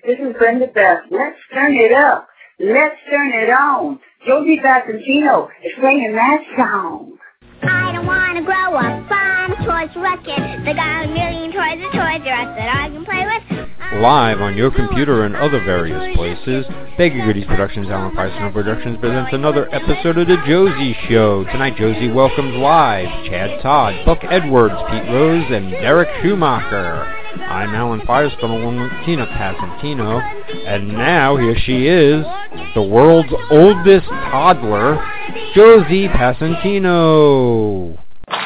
This is Brenda Beth. Let's turn it up. Let's turn it on. Josie Passantino is playing that song. I don't want to grow up. I'm a Toys R Us kid. They got a million toys and Toys R Us that I can play with. Live on your computer and other various places, Baggy Goodies Productions, Alan Preissner Productions presents another episode of The Josie Show. Tonight, Josie welcomes live Chad Todd, Buck Edwards, Pete Rose, and Derek Schumacher. I'm Alan Firestone along with Tina Passantino, and now here she is, the world's oldest toddler, Josie Passantino.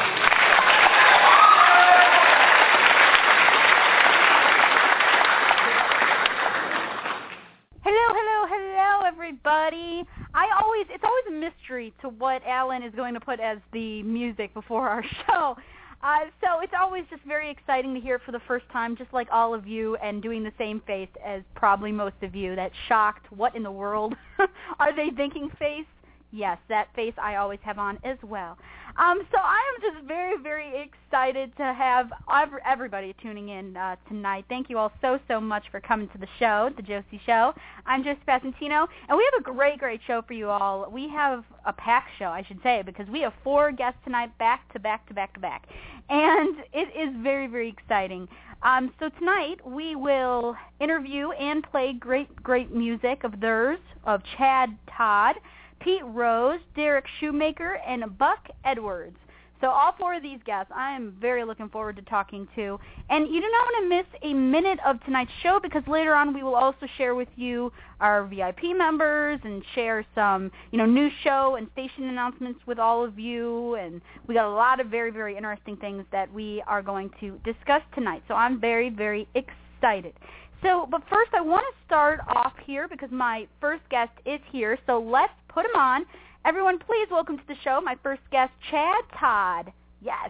Hello, everybody. It's always a mystery to what Alan is going to put as the music before our show. So it's always just very exciting to hear it for the first time, just like all of you, and doing the same face as probably most of you, that shocked, what in the world are they thinking face? Yes, that face I always have on as well. So I am just very, very excited to have everybody tuning in tonight. Thank you all so much for coming to the show, The Josie Show. I'm Josie Passantino, and we have a great show for you all. We have a packed show, I should say, because we have 4 guests tonight back to back. And it is very, very exciting. So tonight we will interview and play great music of theirs, of Chad Todd, Pete Rose, Derek Schumacher, and Buck Edwards. So all 4 of these guests I am very looking forward to talking to. And you do not want to miss a minute of tonight's show, because later on we will also share with you our VIP members and share some, new show and station announcements with all of you. And we got a lot of very, very interesting things that we are going to discuss tonight. So I'm very, very excited. But first I want to start off here because my first guest is here. So let's put him on. Everyone, please welcome to the show my first guest, Chad Todd. Yes.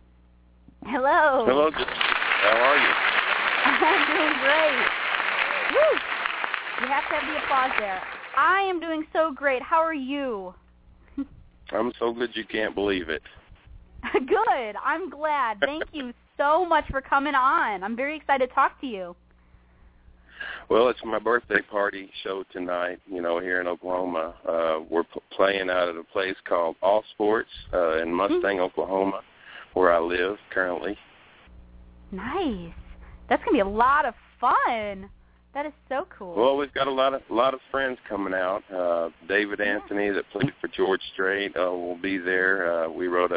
Hello. Hello. How are you? I'm doing great. Woo. You have to have the applause there. I am doing so great. How are you? I'm so good you can't believe it. Good. I'm glad. Thank you so much for coming on. I'm very excited to talk to you. Well, it's my birthday party show tonight, here in Oklahoma. We're playing out at a place called All Sports in Mustang, Oklahoma, where I live currently. Nice. That's going to be a lot of fun. That is so cool. Well, we've got a lot of friends coming out. David Anthony, that played for George Strait, will be there. We wrote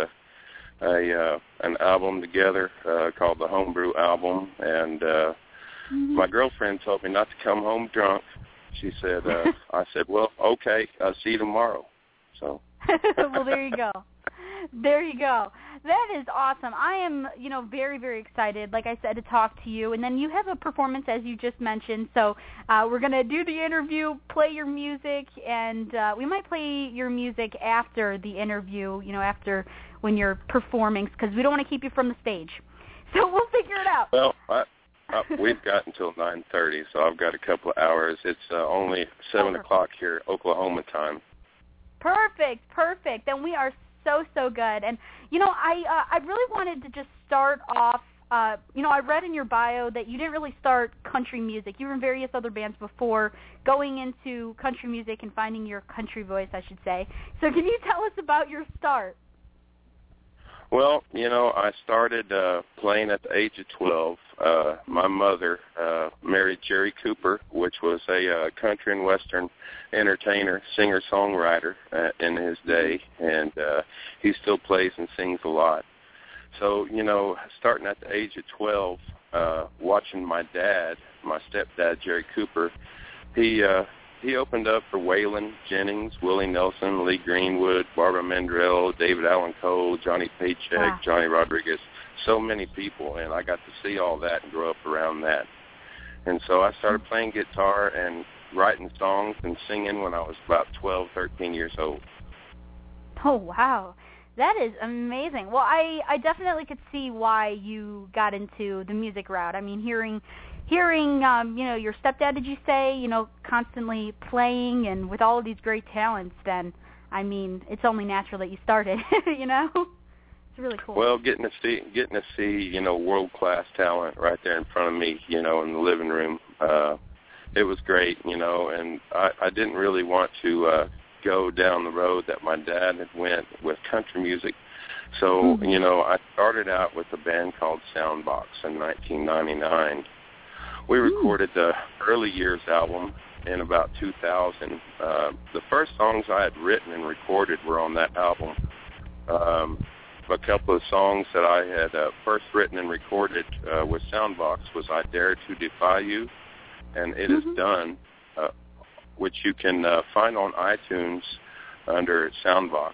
an album together called the Homebrew Album, and my girlfriend told me not to come home drunk. She said, I said, well, okay, I'll see you tomorrow. So. Well, there you go. There you go. That is awesome. I am, very, very excited, like I said, to talk to you. And then you have a performance, as you just mentioned. So we're going to do the interview, play your music, and we might play your music after the interview, after when you're performing, because we don't want to keep you from the stage. So we'll figure it out. Well, we've got until 9:30, so I've got a couple of hours. It's only 7 o'clock here, Oklahoma time. Perfect. Then we are so good. And, I really wanted to just start off, I read in your bio that you didn't really start country music. You were in various other bands before going into country music and finding your country voice, I should say. So can you tell us about your start? Well, I started playing at the age of 12. My mother married Jerry Cooper, which was a country and western entertainer, singer-songwriter in his day, and he still plays and sings a lot. So, starting at the age of 12, watching my dad, my stepdad, Jerry Cooper, he opened up for Waylon Jennings, Willie Nelson, Lee Greenwood, Barbara Mandrell, David Allan Coe, Johnny Paycheck, Johnny Rodriguez, so many people, and I got to see all that and grow up around that. And so I started playing guitar and writing songs and singing when I was about 12, 13 years old. Oh, wow. That is amazing. Well, I definitely could see why you got into the music route. I mean, hearing your stepdad, did you say, constantly playing and with all of these great talents, then, I mean, it's only natural that you started, It's really cool. Well, getting to see, world-class talent right there in front of me, in the living room, it was great, you know, and I didn't really want to go down the road that my dad had went with country music. So, you know, I started out with a band called Soundbox in 1999. We recorded the Early Years album in about 2000. The first songs I had written and recorded were on that album. A couple of songs that I had first written and recorded with Soundbox was I Dare to Defy You and It Is Done, which you can find on iTunes under Soundbox,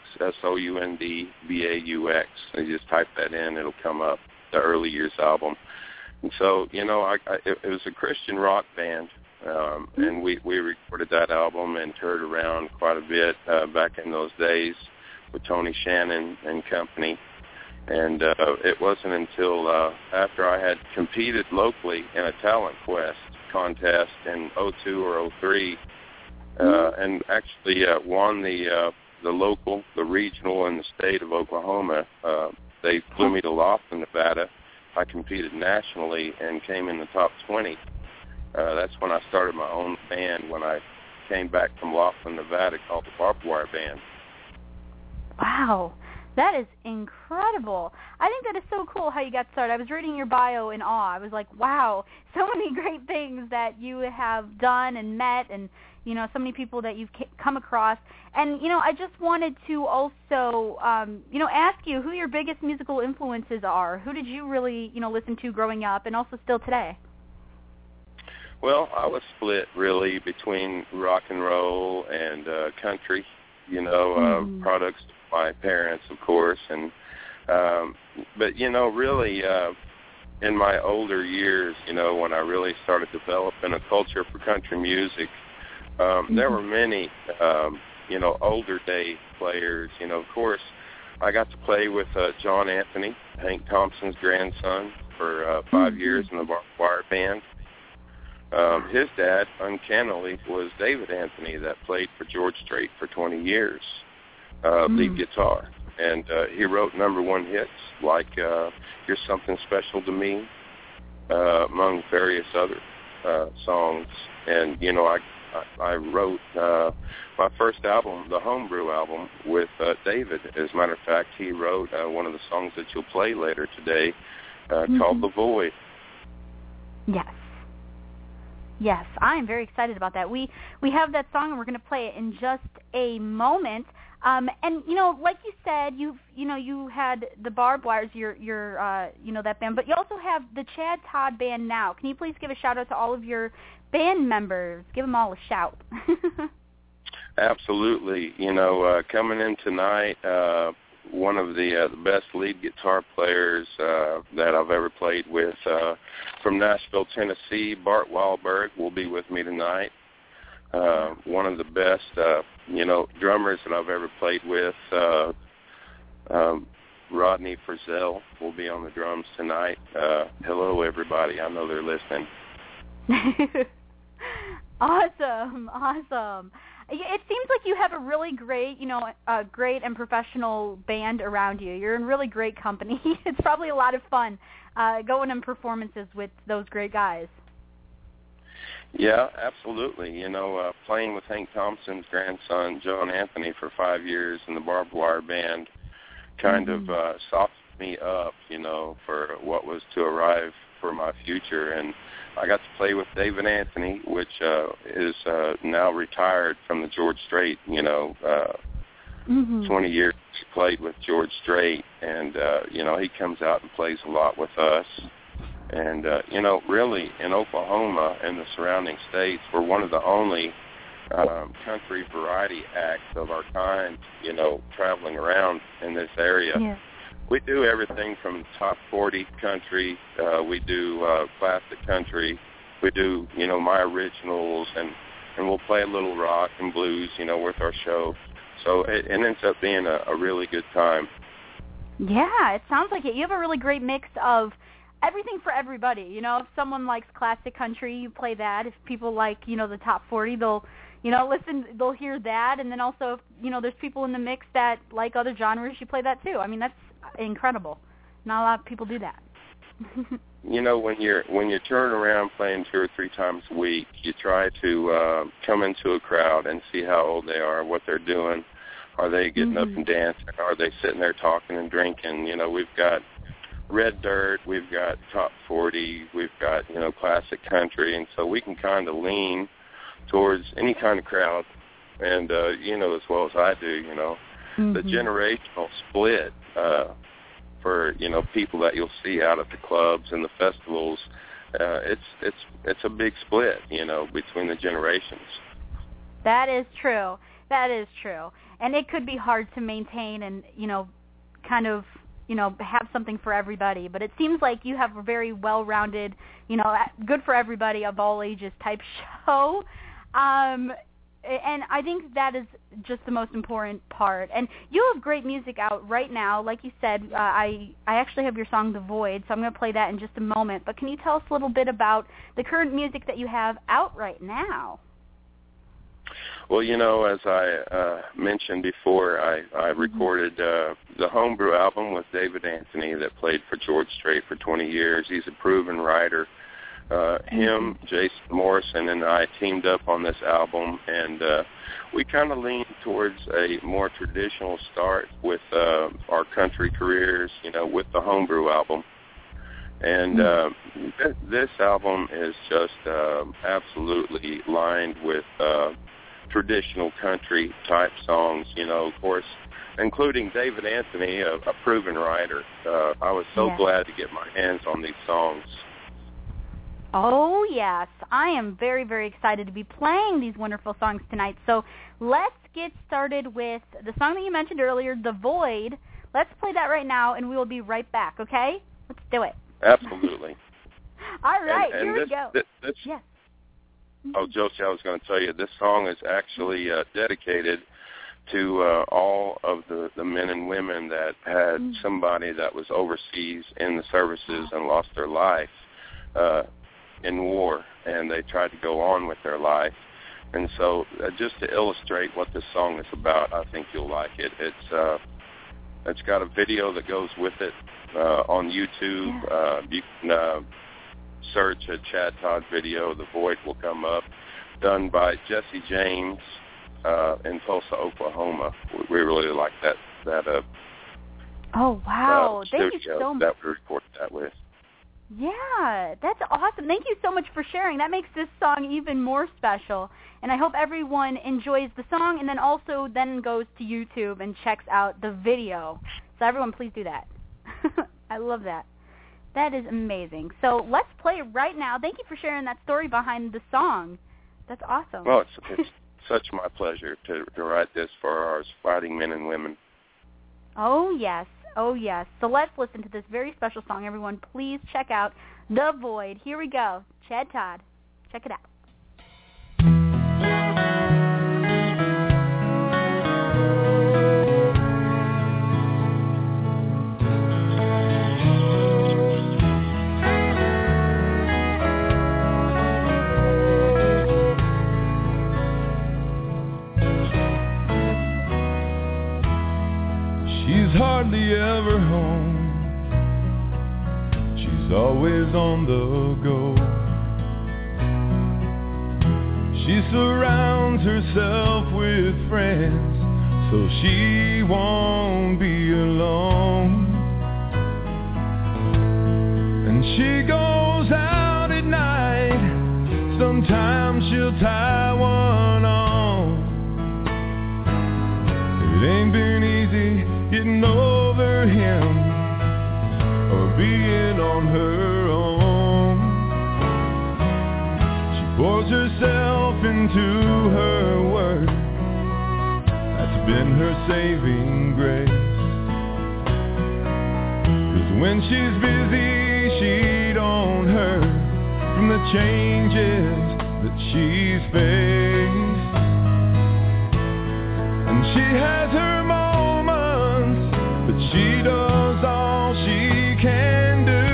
Soundbaux. You just type that in, it'll come up, the Early Years album. And so, you know, it was a Christian rock band, and we recorded that album and toured around quite a bit back in those days with Tony Shannon and company. And it wasn't until after I had competed locally in a Talent Quest contest in 02 or 03, and actually won the local, the regional, and the state of Oklahoma. They flew me to Laughlin, Nevada. I competed nationally and came in the top 20. That's when I started my own band when I came back from Laughlin, Nevada, called the Barbed Wire Band. Wow. That is incredible. I think that is so cool how you got started. I was reading your bio in awe. I was like, wow, so many great things that you have done and met, and, you know, so many people that you've come across. And, you know, I just wanted to also, you know, ask you who your biggest musical influences are. Who did you really, you know, listen to growing up and also still today? Well, I was split, really, between rock and roll and country, you know, products of my parents, of course. And but, you know, really, in my older years, you know, when I really started developing a culture for country music, there were many, you know, older day players. You know, of course, I got to play with John Anthony, Hank Thompson's grandson, for 5 years in the Barbed Wire Band. His dad, uncannily, was David Anthony, that played for George Strait for 20 years, lead guitar. And he wrote #1 hits like You're Something Special to Me, among various other songs. And, you know, I wrote my first album, the Homebrew album, with David. As a matter of fact, he wrote one of the songs that you'll play later today called The Void. Yes. Yes, I am very excited about that. We have that song, and we're going to play it in just a moment. And, you know, like you said, you had the Barbed Wires, your you know, that band, but you also have the Chad Todd Band now. Can you please give a shout out to all of your band members? Give them all a shout. Absolutely. You know, coming in tonight, one of the best lead guitar players that I've ever played with from Nashville, Tennessee, Bart Wahlberg, will be with me tonight. One of the best, you know, drummers that I've ever played with, Rodney Frizzell, will be on the drums tonight. Hello, everybody. I know they're listening. Awesome. It seems like you have a really great, you know, great and professional band around you. You're in really great company. It's probably a lot of fun going on performances with those great guys. Yeah, absolutely. You know, playing with Hank Thompson's grandson, John Anthony, for 5 years in the Barbed Wire Band kind of softened me up, you know, for what was to arrive for my future. And I got to play with David Anthony, which is now retired from the George Strait, you know, 20 years he played with George Strait. And, you know, he comes out and plays a lot with us. And, you know, really in Oklahoma and the surrounding states, we're one of the only country variety acts of our kind, you know, traveling around in this area. Yeah. We do everything from top 40 country. We do classic country. We do, you know, my originals, and we'll play a little rock and blues, you know, with our show. So it ends up being a really good time. Yeah, it sounds like it. You have a really great mix of everything for everybody. You know, if someone likes classic country, you play that. If people like, you know, the top 40, they'll, you know, they'll hear that. And then also, if, you know, there's people in the mix that like other genres, you play that too. I mean, that's incredible. Not a lot of people do that. when you're turning around playing 2 or 3 times a week, you try to come into a crowd and see how old they are, what they're doing. Are they getting up and dancing? Are they sitting there talking and drinking? We've got Red Dirt, we've got Top 40, we've got, classic country, and so we can kind of lean towards any kind of crowd. And, as well as I do, the generational split for, people that you'll see out at the clubs and the festivals, it's a big split, between the generations. That is true. That is true. And it could be hard to maintain and, kind of, have something for everybody. But it seems like you have a very well-rounded, good for everybody of all ages type show. And I think that is just the most important part. And you have great music out right now. Like you said, I actually have your song, The Void, so I'm going to play that in just a moment. But can you tell us a little bit about the current music that you have out right now? Well, as I mentioned before, I recorded the Homebrew album with David Anthony that played for George Strait for 20 years. He's a proven writer. Him, Jason Morrison, and I teamed up on this album, and we kind of leaned towards a more traditional start with our country careers, with the Homebrew album. And this album is just absolutely lined with traditional country type songs, of course, including David Anthony, a proven writer. I was so glad to get my hands on these songs. Oh, yes. I am very, very excited to be playing these wonderful songs tonight. So let's get started with the song that you mentioned earlier, The Void. Let's play that right now, and we will be right back, okay? Let's do it. Absolutely. All right, here we go. Yes. Oh, Josie, I was going to tell you, this song is actually dedicated to all of the men and women that had somebody that was overseas in the services and lost their life in war, and they tried to go on with their life. And so just to illustrate what this song is about, I think you'll like it. It's got a video that goes with it on YouTube. You can search a Chad Todd video. The Void will come up, done by Jesse James in Tulsa, Oklahoma. We really like that oh, wow. Thank you so much. That we recorded that with. Yeah, that's awesome. Thank you so much for sharing. That makes this song even more special. And I hope everyone enjoys the song and then also then goes to YouTube and checks out the video. So everyone, please do that. I love that. That is amazing. So let's play it right now. Thank you for sharing that story behind the song. That's awesome. Well, it's such my pleasure to write this for our fighting men and women. Oh, yes. Oh, yes. So let's listen to this very special song. Everyone, please check out The Void. Here we go. Chad Todd. Check it out. Hardly ever home. She's always on the go. She surrounds herself with friends so she won't be alone. And she goes out at night. Sometimes she'll tie one on. It ain't been easy getting over him or being on her own. She pours herself into her work. That's been her saving grace. 'Cause when she's busy, she don't hurt from the changes that she's faced. And she has her but she does all she can do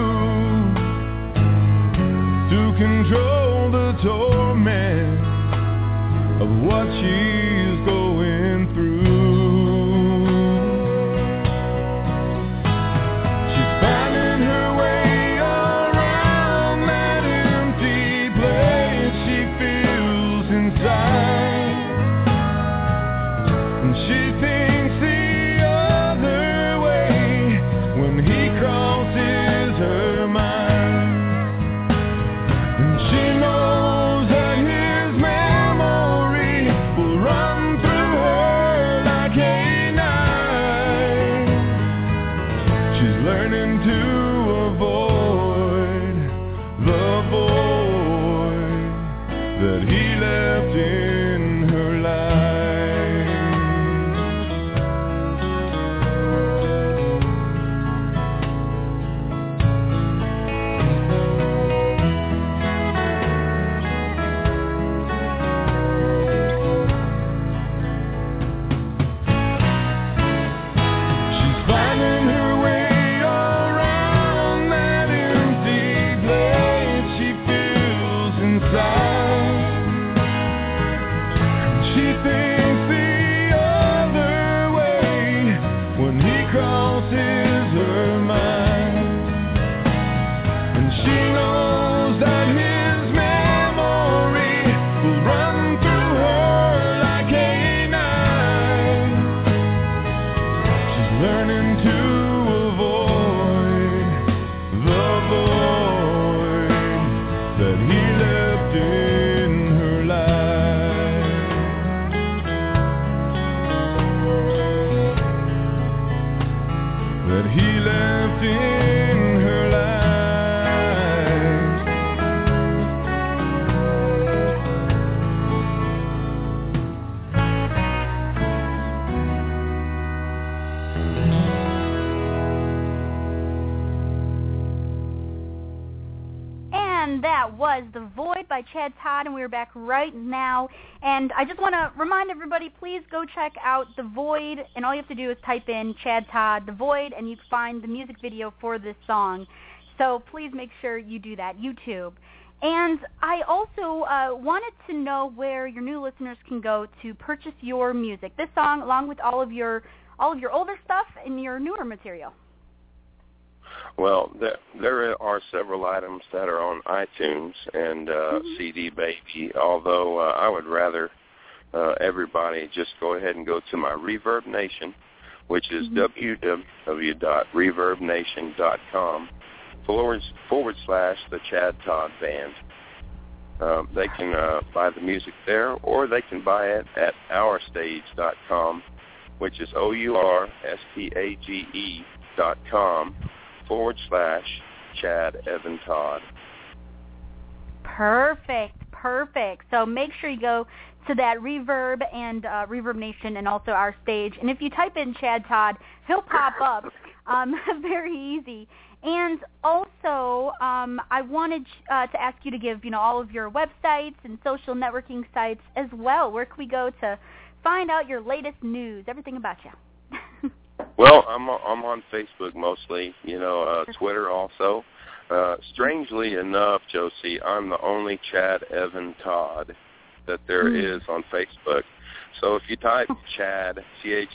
to control the torment of what she's going through. She's finding her way around. that he left in her life. The Void by Chad Todd, and we're back right now. And I just want to remind everybody, please go check out The Void, and all you have to do is type in Chad Todd, The Void, and you can find the music video for this song. So please make sure you do that, YouTube. And I also wanted to know where your new listeners can go to purchase your music, this song, along with all of your older stuff and your newer material. Well, there are several items that are on iTunes and CD Baby, although I would rather everybody just go ahead and go to my Reverb Nation, which is www.reverbnation.com / the Chad Todd Band. They can buy the music there, or they can buy it at ourstage.com, which is ourstage.com / Chad Evan Todd. Perfect. So make sure you go to that Reverb and Reverb Nation and also Our Stage. And if you type in Chad Todd, he'll pop up. Very easy. And also, I wanted to ask you to give, all of your websites and social networking sites as well. Where can we go to find out your latest news, everything about you? Well, I'm on Facebook mostly, Twitter also. Strangely enough, Josie, I'm the only Chad Evan Todd that there is on Facebook. So if you type Chad,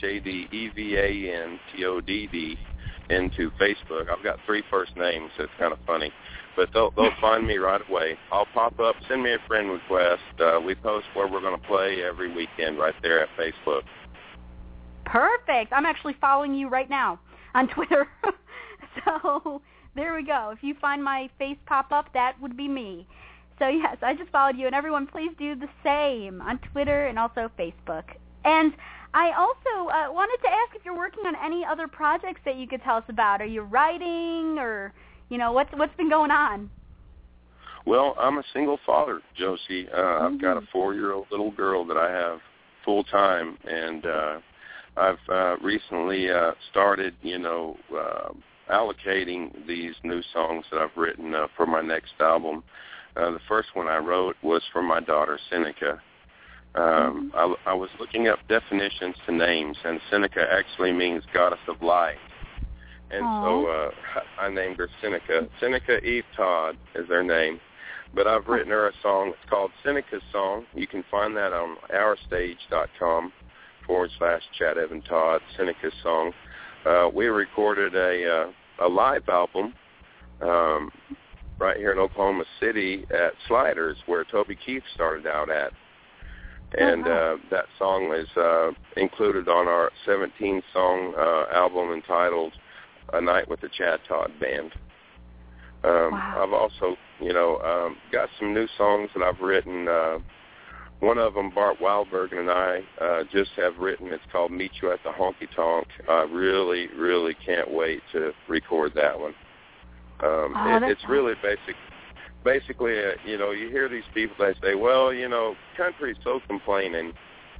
ChadEvanTodd, into Facebook, I've got 3 first names, so it's kind of funny. But they'll find me right away. I'll pop up, send me a friend request. We post where we're going to play every weekend right there at Facebook. Perfect. I'm actually following you right now on Twitter. So there we go. If you find my face pop up, that would be me. So yes, I just followed you, and everyone please do the same on Twitter and also Facebook. And I also wanted to ask if you're working on any other projects that you could tell us about. Are you writing, or what's been going on? Well, I'm a single father, Josie. I've got a 4-year-old little girl that I have full time, and I've recently started, allocating these new songs that I've written for my next album. The first one I wrote was for my daughter, Seneca. I was looking up definitions to names, and Seneca actually means goddess of light. And so I named her Seneca. Seneca Eve Todd is her name. But I've written her a song. It's called Seneca's Song. You can find that on ourstage.com / Chad Evan Todd, Seneca's Song. We recorded a live album right here in Oklahoma City at Sliders, where Toby Keith started out at. And that song is included on our 17-song album entitled A Night with the Chad Todd Band. I've also, got some new songs that I've written. One of them, Bart Wildberg and I just have written. It's called Meet You at the Honky Tonk. I really, really can't wait to record that one. It's really basic. basically, you know, you hear these people that say, well, you know, country's so complaining.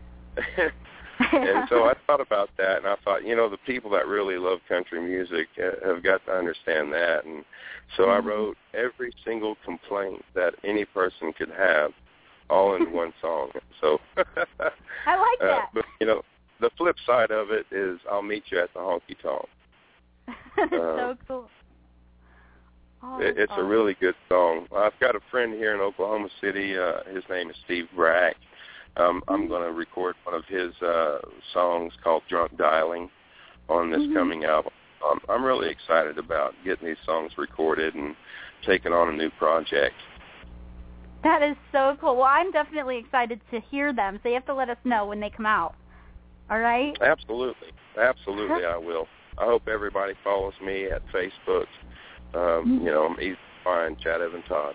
And so I thought about that, and I thought, you know, the people that really love country music have got to understand that. And so I wrote every single complaint that any person could have all in one song. So I like that. But, you know, the flip side of it is I'll meet you at the honky tonk. So cool. Oh, it's a really good song. I've got a friend here in Oklahoma City. His name is Steve Brack. I'm going to record one of his songs called Drunk Dialing on this coming album. I'm really excited about getting these songs recorded and taking on a new project. That is so cool. Well, I'm definitely excited to hear them, so you have to let us know when they come out. All right? Absolutely. Absolutely, I will. I hope everybody follows me at Facebook. You know, I'm easy to find, Chad Evan Todd.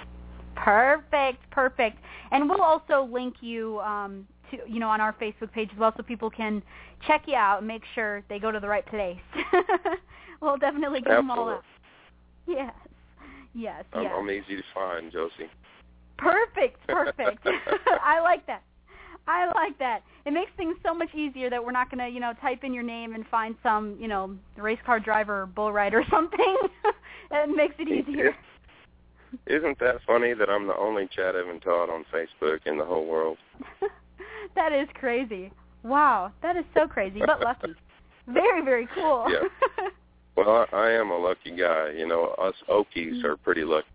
Perfect. And we'll also link you to, you know, on our Facebook page as well, so people can check you out and make sure they go to the right place. We'll definitely get them all out. Yes. I'm easy to find, Josie. Perfect. I like that. It makes things so much easier that we're not going to, you know, type in your name and find some, you know, race car driver or bull rider or something. It makes it easier. Isn't that funny that I'm the only Chad Evan Todd on Facebook in the whole world? That is crazy. Wow, that is so crazy, but lucky. Very, very cool. Yeah. Well, I am a lucky guy. You know, us Okies are pretty lucky.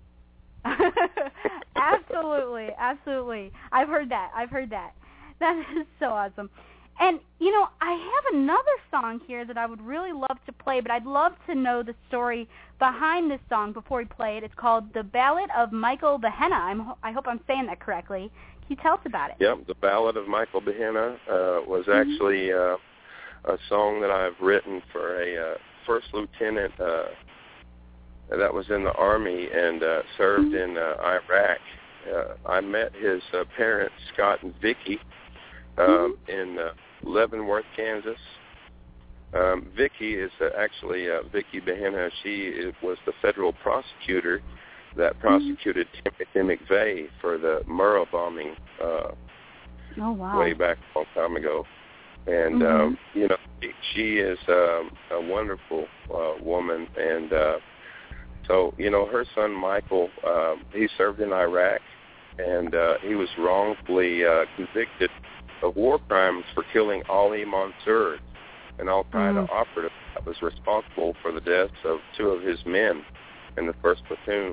Absolutely. I've heard that. That is so awesome. And, you know, I have another song here that I would really love to play, but I'd love to know the story behind this song before we play it. It's called The Ballad of Michael Behenna. I hope I'm saying that correctly. Can you tell us about it? Yep, The Ballad of Michael Behenna was actually a song that I've written for a first lieutenant that was in the Army and served in Iraq. I met his parents, Scott and Vicki, in Leavenworth, Kansas. Vicki is actually Vicki Behenna. She was the federal prosecutor that prosecuted Timothy McVeigh for the Murrah bombing way back a long time ago. And, you know, she is a wonderful woman. And so, you know, her son Michael, he served in Iraq, and he was wrongfully convicted of war crimes for killing Ali Mansour, an al-Qaeda operative that was responsible for the deaths of 2 of his men in the 1st platoon.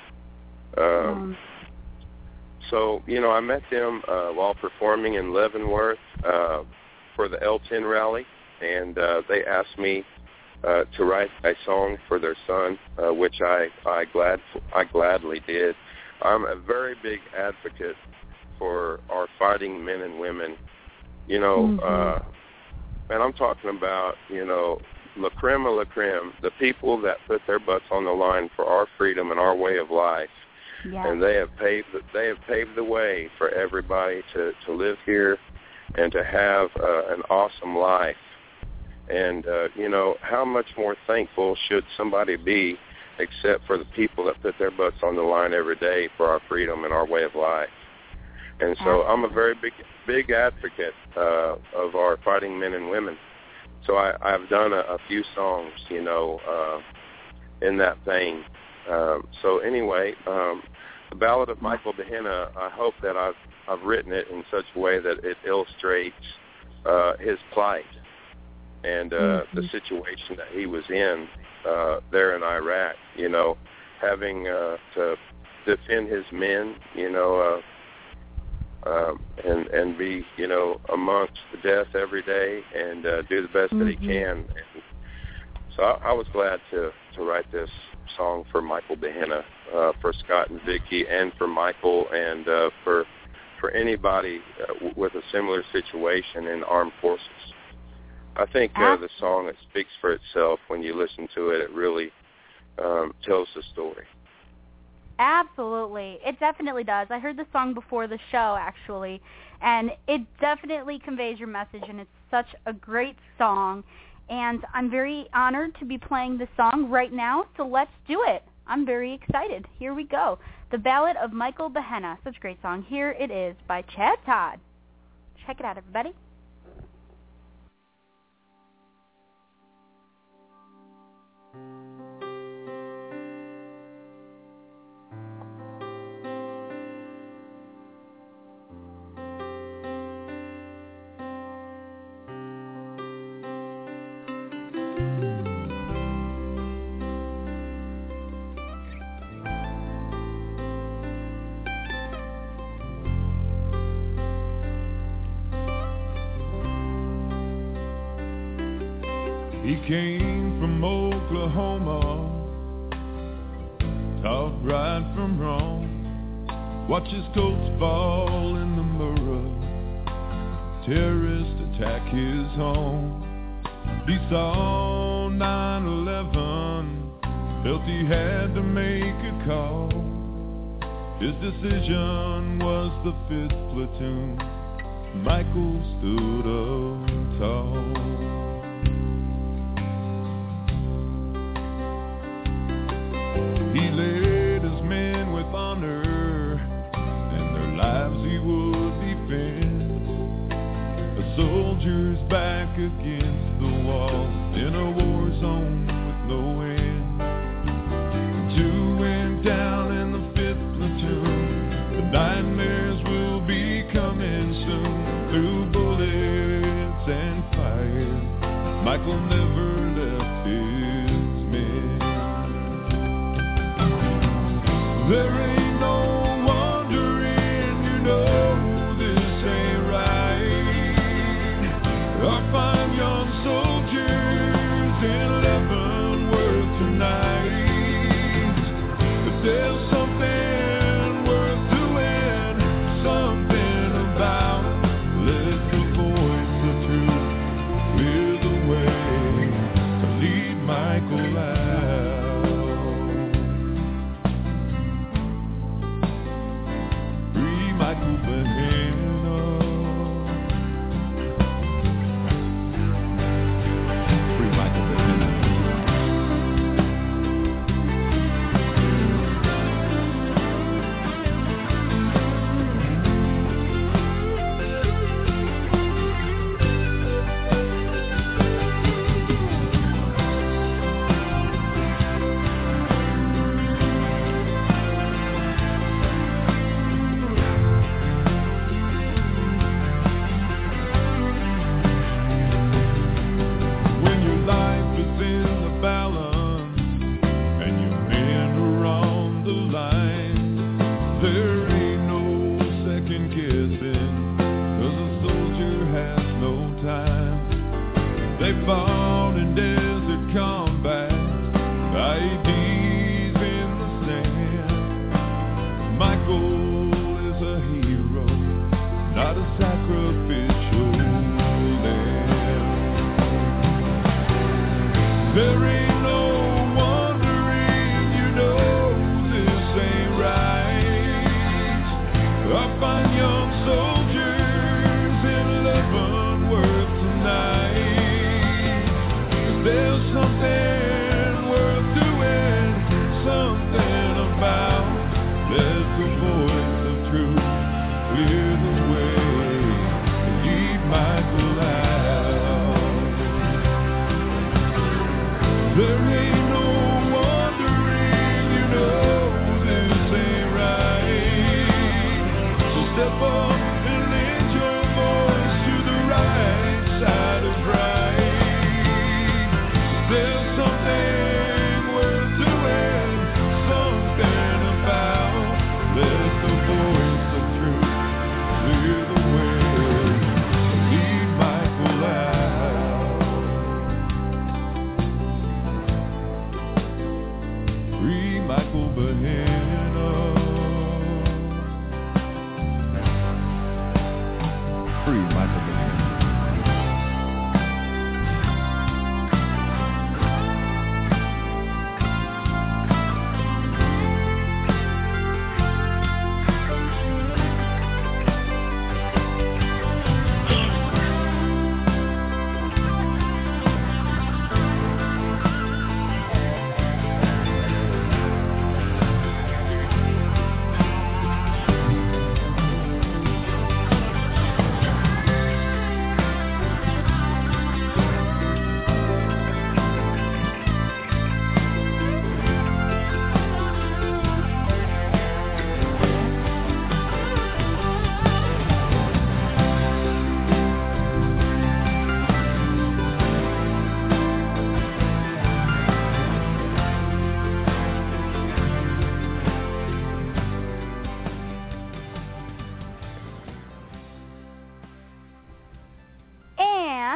So, you know, I met them while performing in Leavenworth for the L10 rally, and they asked me to write a song for their son, which I gladly did. I'm a very big advocate for our fighting men and women, you know, and I'm talking about, you know, la creme of la creme, the people that put their butts on the line for our freedom and our way of life. Yeah. And they have paved the way for everybody to live here and to have an awesome life. And, you know, how much more thankful should somebody be except for the people that put their butts on the line every day for our freedom and our way of life. And so I'm a very big advocate of our fighting men and women. So I've done a few songs, you know, in that vein. So anyway, the Ballad of Michael Behenna, I hope that I've written it in such a way that it illustrates his plight and the situation that he was in there in Iraq, you know, having to defend his men, you know, and be, you know, amongst the death every day and do the best that he can. And so I was glad to write this song for Michael Behenna, for Scott and Vicki, and for Michael, and for anybody with a similar situation in armed forces. I think the song, it speaks for itself. When you listen to it, it really tells the story. Absolutely. It definitely does. I heard the song before the show, actually, and it definitely conveys your message, and it's such a great song. And I'm very honored to be playing this song right now, so let's do it. I'm very excited. Here we go. The Ballad of Michael Behenna. Such a great song. Here it is by Chad Todd. Check it out, everybody. He came from Oklahoma, taught right from wrong, watch his coats fall in the Murrah, terrorists attack his home. He saw 9/11, felt he had to make a call. His decision was the 5th platoon. Michael stood up tall. He led his men with honor, and their lives he would defend. A soldier's back against the wall, in a war zone with no end. 2 went down in the 5th platoon. The nightmares will be coming soon. Through bullets and fire, Michael never left his men. There ain't no wondering, you know this ain't right. Our fine young soldiers in Leavenworth tonight. But there's something worth doing, something about. Let the voice of truth clear the way to lead Michael out. Michael Behenna. Free Michael Behenna.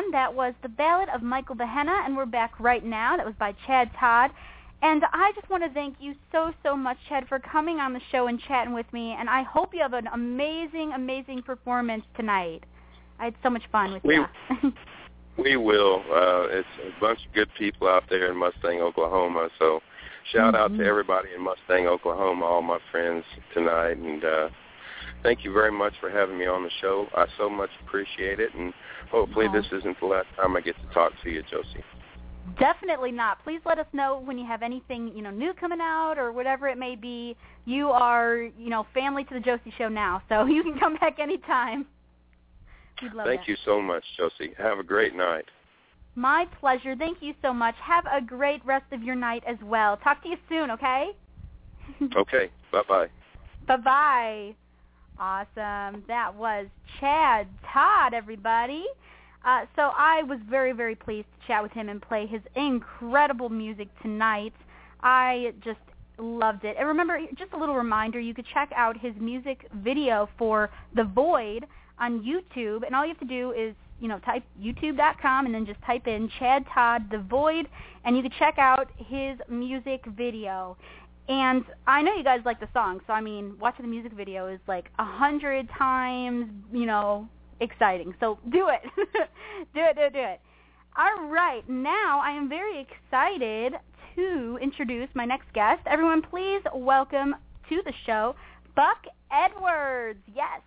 everyone. That was The Ballad of Michael Behenna, and we're back right now. That was by Chad Todd. And I just want to thank you so, so much, Chad, for coming on the show and chatting with me, and I hope you have an amazing, amazing performance tonight. I had so much fun with you. We will. It's a bunch of good people out there in Mustang, Oklahoma, so shout out to everybody in Mustang, Oklahoma, all my friends tonight, and thank you very much for having me on the show. I so much appreciate it, and hopefully this isn't the last time I get to talk to you, Josie. Definitely not. Please let us know when you have anything, new coming out or whatever it may be. You are, family to the Josie Show now, so you can come back anytime. We'd love Thank that. you so much, Josie. Have a great night. My pleasure. Thank you so much. Have a great rest of your night as well. Talk to you soon, okay? Okay. Bye-bye. Bye-bye. Awesome. That was Chad Todd, everybody. So I was very, very pleased to chat with him and play his incredible music tonight. I just loved it. And remember, just a little reminder, you could check out his music video for The Void on YouTube. And all you have to do is, type youtube.com and then just type in Chad Todd, The Void, and you can check out his music video. And I know you guys like the song, so, watching the music video is like 100 times, exciting. So do it. do it. All right. Now I am very excited to introduce my next guest. Everyone, please welcome to the show Buck Edwards. Yes.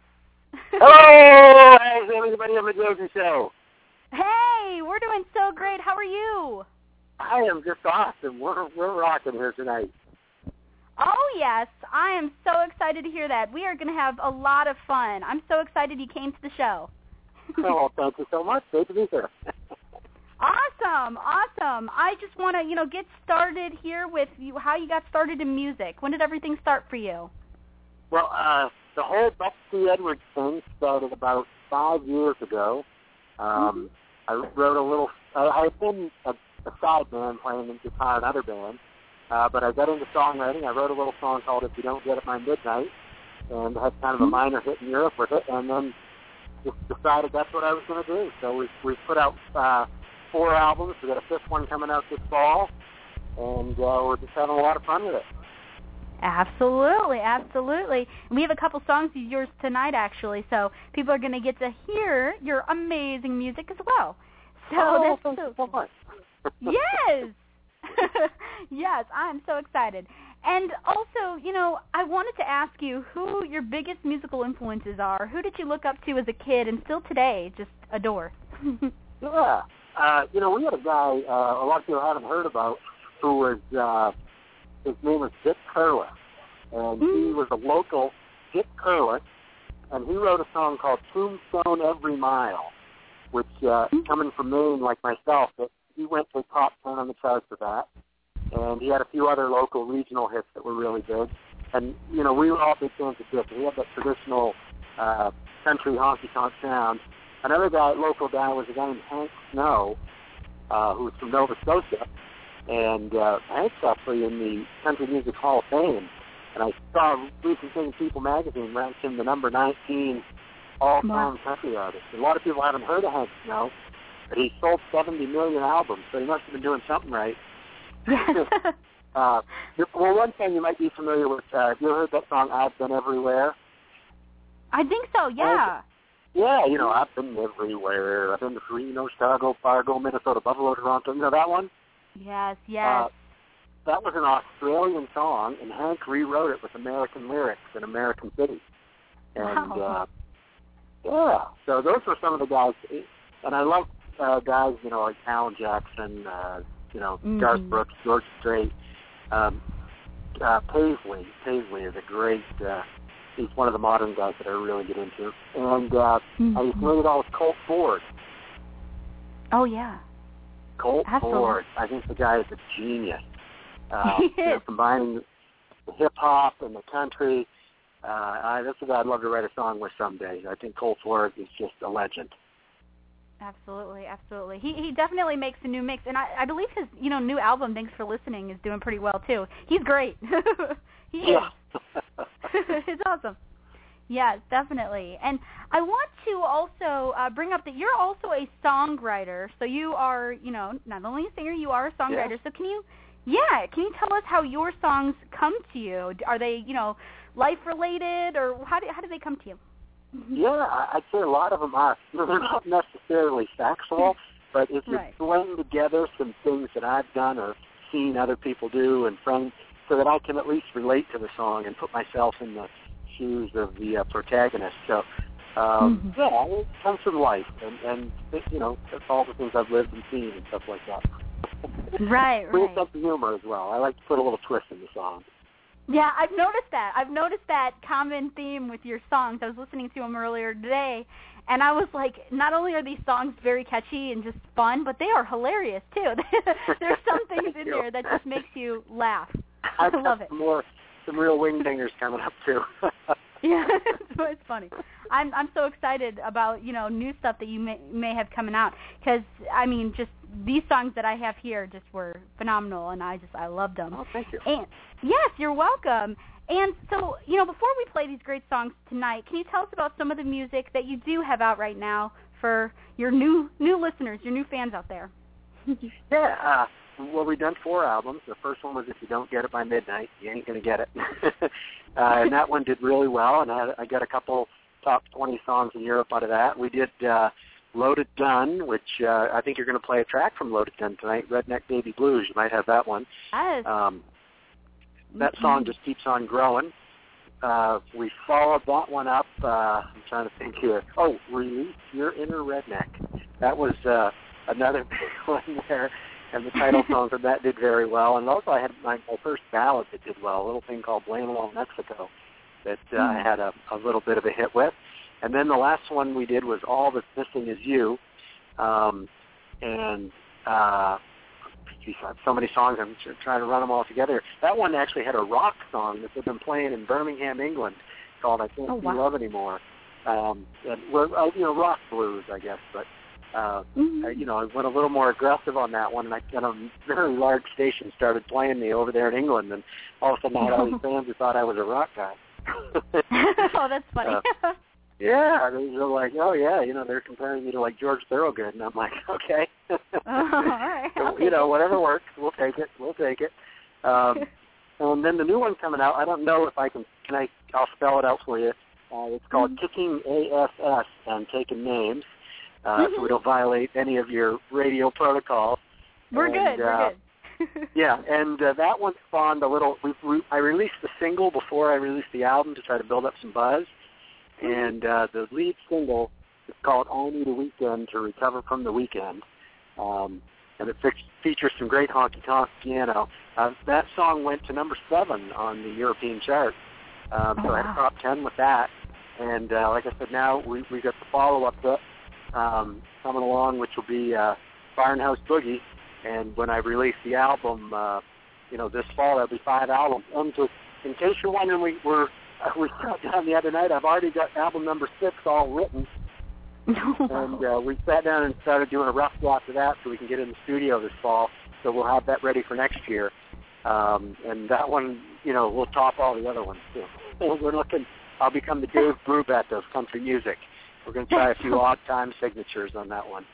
Hello! How's everybody on the Josie Show? Hey, we're doing so great. How are you? I am just awesome. We're rocking here tonight. Oh, yes. I am so excited to hear that. We are going to have a lot of fun. I'm so excited you came to the show. Oh, thank you so much. Great to be here. Awesome. I just want to, get started here with you, how you got started in music. When did everything start for you? Well, the whole Buck C. Edwards thing started about 5 years ago. I wrote a little, I had been a side band playing the guitar in other bands. But I got into songwriting. I wrote a little song called If You Don't Get It by Midnight, and had kind of a minor hit in Europe with it, and then just decided that's what I was going to do. So we put out 4 albums. We got a 5th one coming out this fall, and we're just having a lot of fun with it. Absolutely. We have a couple songs of yours tonight, actually, so people are going to get to hear your amazing music as well. So thank you so much. Yes. Yes, I'm so excited. And also, I wanted to ask you who your biggest musical influences are. Who did you look up to as a kid and still today just adore? Yeah. We had a guy a lot of people haven't heard about who was, his name was Dick Curler. And he was a local Dick Curler, and he wrote a song called Tombstone Every Mile, which, coming from Maine like myself, he went to top 10 on the charts for that. And he had a few other local regional hits that were really big. And, we were all big fans of Dick. He had that traditional country honky-tonk sound. Another local guy, was a guy named Hank Snow, who was from Nova Scotia. And Hank's actually in the Country Music Hall of Fame. And I saw Recent Things People magazine ranked him the number 19 all-time country artist. A lot of people haven't heard of Hank Snow, but he sold 70 million albums, so he must have been doing something right. Well, one thing you might be familiar with, have you heard that song, I've Been Everywhere? I think so, yeah. Yeah, I've been everywhere. I've been to Reno, Chicago, Fargo, Minnesota, Buffalo, Toronto. You know that one? Yes. That was an Australian song, and Hank rewrote it with American lyrics in American cities. And, yeah, so those were some of the guys. And I love guys, like Alan Jackson, Garth Brooks, George Strait, Paisley. Paisley is a great, he's one of the modern guys that I really get into. And I used to read it all with Colt Ford. Oh, yeah. Colt Ford. I think the guy is a genius. Combining the hip-hop and the country. That's a guy I'd love to write a song with someday. I think Colt Ford is just a legend. Absolutely. He definitely makes a new mix, and I believe his new album, Thanks for Listening, is doing pretty well too. He's great. He is. It's awesome. Yes, definitely. And I want to also bring up that you're also a songwriter. So you are, not only a singer, you are a songwriter. Yes. So can you tell us how your songs come to you? Are they, life related, or how do they come to you? Yeah, I'd say a lot of them are. They're not necessarily factual, but if you blend together some things that I've done or seen other people do and friends, so that I can at least relate to the song and put myself in the shoes of the protagonist. So, yeah, it comes from life, and that's all the things I've lived and seen and stuff like that. Right. With a sense of humor as well. I like to put a little twist in the song. Yeah, I've noticed that. I've noticed that common theme with your songs. I was listening to them earlier today, and I was like, not only are these songs very catchy and just fun, but they are hilarious, too. There's some things in there that just makes you laugh. I love it. Some real wingdingers coming up, too. Yeah, it's funny. I'm so excited about, new stuff that you may have coming out, because, just these songs that I have here just were phenomenal, and I loved them. Oh, thank you. And yes, you're welcome. And so, before we play these great songs tonight, can you tell us about some of the music that you do have out right now for your new listeners, your new fans out there? Yeah, well, we've done 4 albums. The first one was If You Don't Get It By Midnight, You Ain't Gonna Get It. And that one did really well, and I got a couple top 20 songs in Europe out of that. We did Loaded Gun, which I think you're going to play a track from Loaded Gun tonight, Redneck Baby Blues. You might have that one. Yes. That song just keeps on growing. We followed that one up, I'm trying to think here. Oh, Release Your Inner Redneck. That was another big one there, and the title song for that did very well. And also I had my first ballad that did well, a little thing called Blame It On Mexico, that I had a little bit of a hit with. And then the last one we did was All That's Missing Is You. Geez, I have so many songs, I'm trying to run them all together. That one actually had a rock song that they've been playing in Birmingham, England, called I Can't See Love Anymore. Rock blues, I guess, but I went a little more aggressive on that one, and I got a very large station started playing me over there in England, and all of a sudden I had all these fans who thought I was a rock guy. Oh, that's funny. Yeah, they were like, oh yeah, they're comparing me to like George Thorogood, and I'm like, okay. All right. Whatever works, we'll take it. And then the new one coming out, I don't know if I'll spell it out for you. It's called Kicking ASS and Taking Names, so we don't violate any of your radio protocols. We're good. Yeah, and that one spawned a little. I released the single before I released the album to try to build up some buzz, and the lead single is called I Need a Weekend to Recover from the Weekend, and it features some great honky-tonk piano. That song went to number 7 on the European chart, so I had top 10 with that, and like I said, now we got the follow-up coming along, which will be Barnhouse Boogie. And when I release the album, this fall, there'll be 5 albums. In case you're wondering, we sat down the other night. I've already got album number 6 all written. And we sat down and started doing a rough draft of that so we can get in the studio this fall. So we'll have that ready for next year. And that one, will top all the other ones, too. We're looking, I'll become the Dave Brubeck of country music. We're going to try a few odd time signatures on that one.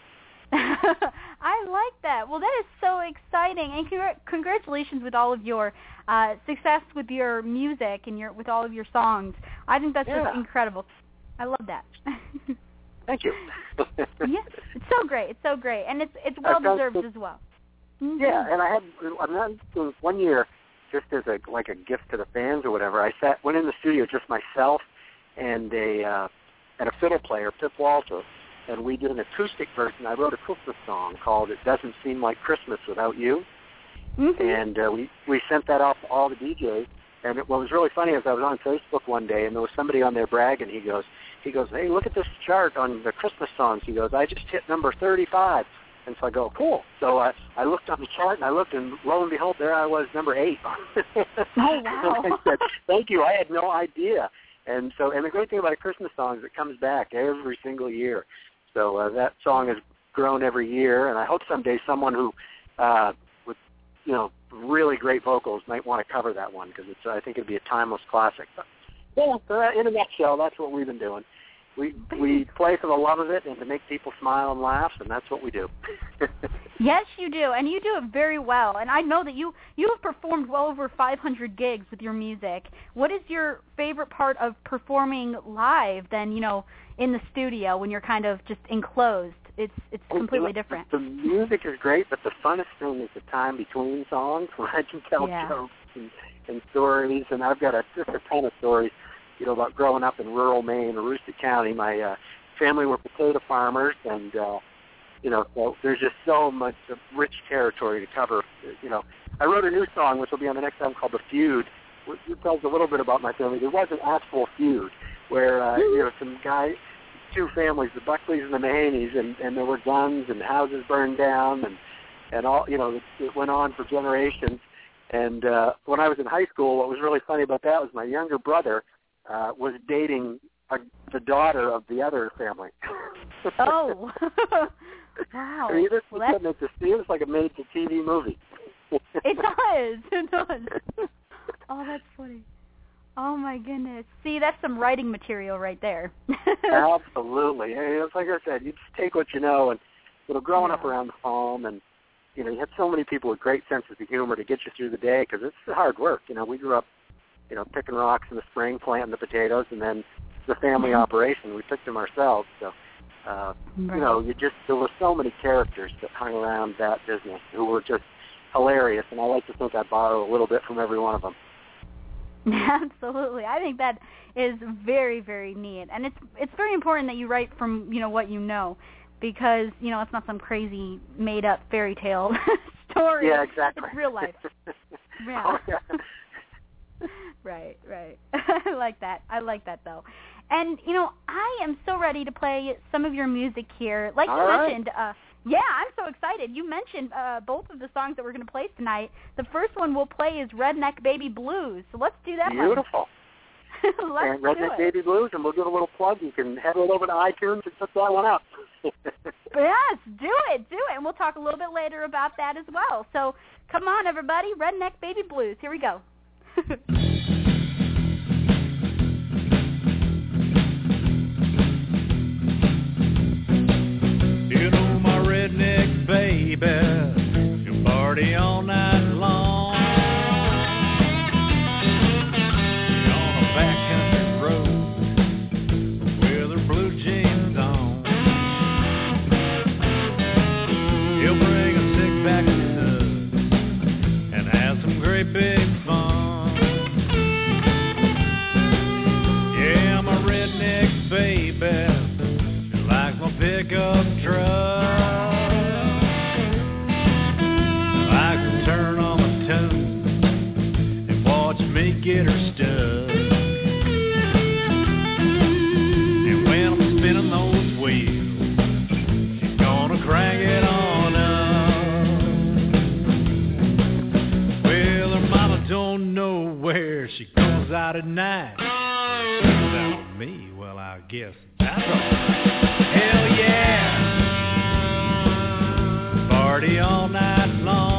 I like that. Well, that is so exciting, and congratulations with all of your success with your music and with all of your songs. I think that's just incredible. I love that. Thank you. Yeah, it's so great, and it's well deserved as well. Mm-hmm. Yeah, and one year, just as a gift to the fans or whatever, I went in the studio just myself and a fiddle player, Pip Walter. And we did an acoustic version. I wrote a Christmas song called It Doesn't Seem Like Christmas Without You. Mm-hmm. And we sent that off to all the DJs. And what was really funny is I was on Facebook one day, and there was somebody on there bragging. He goes, hey, look at this chart on the Christmas songs. He goes, I just hit number 35. And so I go, cool. So I looked on the chart, and I looked, and lo and behold, there I was, number 8. Oh, wow. I said, thank you. I had no idea. And the great thing about a Christmas song is it comes back every single year. So that song has grown every year, and I hope someday someone who, with really great vocals might want to cover that one, because I think it'd be a timeless classic. But Yeah, in a nutshell, that's what we've been doing. We play for the love of it and to make people smile and laugh, and that's what we do. Yes, you do, and you do it very well. And I know that you have performed well over 500 gigs with your music. What is your favorite part of performing live than, in the studio when you're kind of just enclosed? It's completely different. The music is great, but the funnest thing is the time between songs when I can tell jokes and stories, and I've got just a ton of stories. About growing up in rural Maine, Aroostook County. My family were potato farmers, and, so there's just so much rich territory to cover. I wrote a new song, which will be on the next album, called The Feud, which tells a little bit about my family. There was an actual feud where, some guy, two families, the Buckleys and the Mahaneys, and there were guns and houses burned down and all, it went on for generations. And when I was in high school, what was really funny about that was my younger brother was dating the daughter of the other family. Oh, wow! I mean, it's like a made-to-TV movie. It does. Oh, that's funny. Oh my goodness! See, that's some writing material right there. Absolutely. It's like I said, you just take what you know, and growing up around home, and you had so many people with great senses of humor to get you through the day because it's hard work. We grew up. Picking rocks in the spring, planting the potatoes, and then the family operation. We picked them ourselves. So, there were so many characters that hung around that business who were just hilarious, and I like to think I borrow a little bit from every one of them. Absolutely. I think that is very, very neat. And it's very important that you write from, what you know, because, it's not some crazy made-up fairy tale story. Yeah, exactly. It's real life. Yeah. Oh, yeah. Right. I like that, though. And, I am so ready to play some of your music here. Like you mentioned, I'm so excited. You mentioned both of the songs that we're going to play tonight. The first one we'll play is Redneck Baby Blues. So let's do that one. Beautiful. Let's Redneck Baby Blues, and we'll give a little plug. You can head right over to iTunes and check that one out. Yes, do it. And we'll talk a little bit later about that as well. So come on, everybody. Redneck Baby Blues. Here we go. My redneck baby, she'll party all night long. On a backcountry road with her blue jeans on. He'll bring a six-pack of stuff and have some great big fun. Yeah, my redneck baby, she likes my pickup truck. Get her stuck. And when I'm spinning those wheels, she's gonna crank it on up. Well, her mama don't know where she goes out at night. She's out with me, well, I guess that's all. Hell yeah! Party all night long.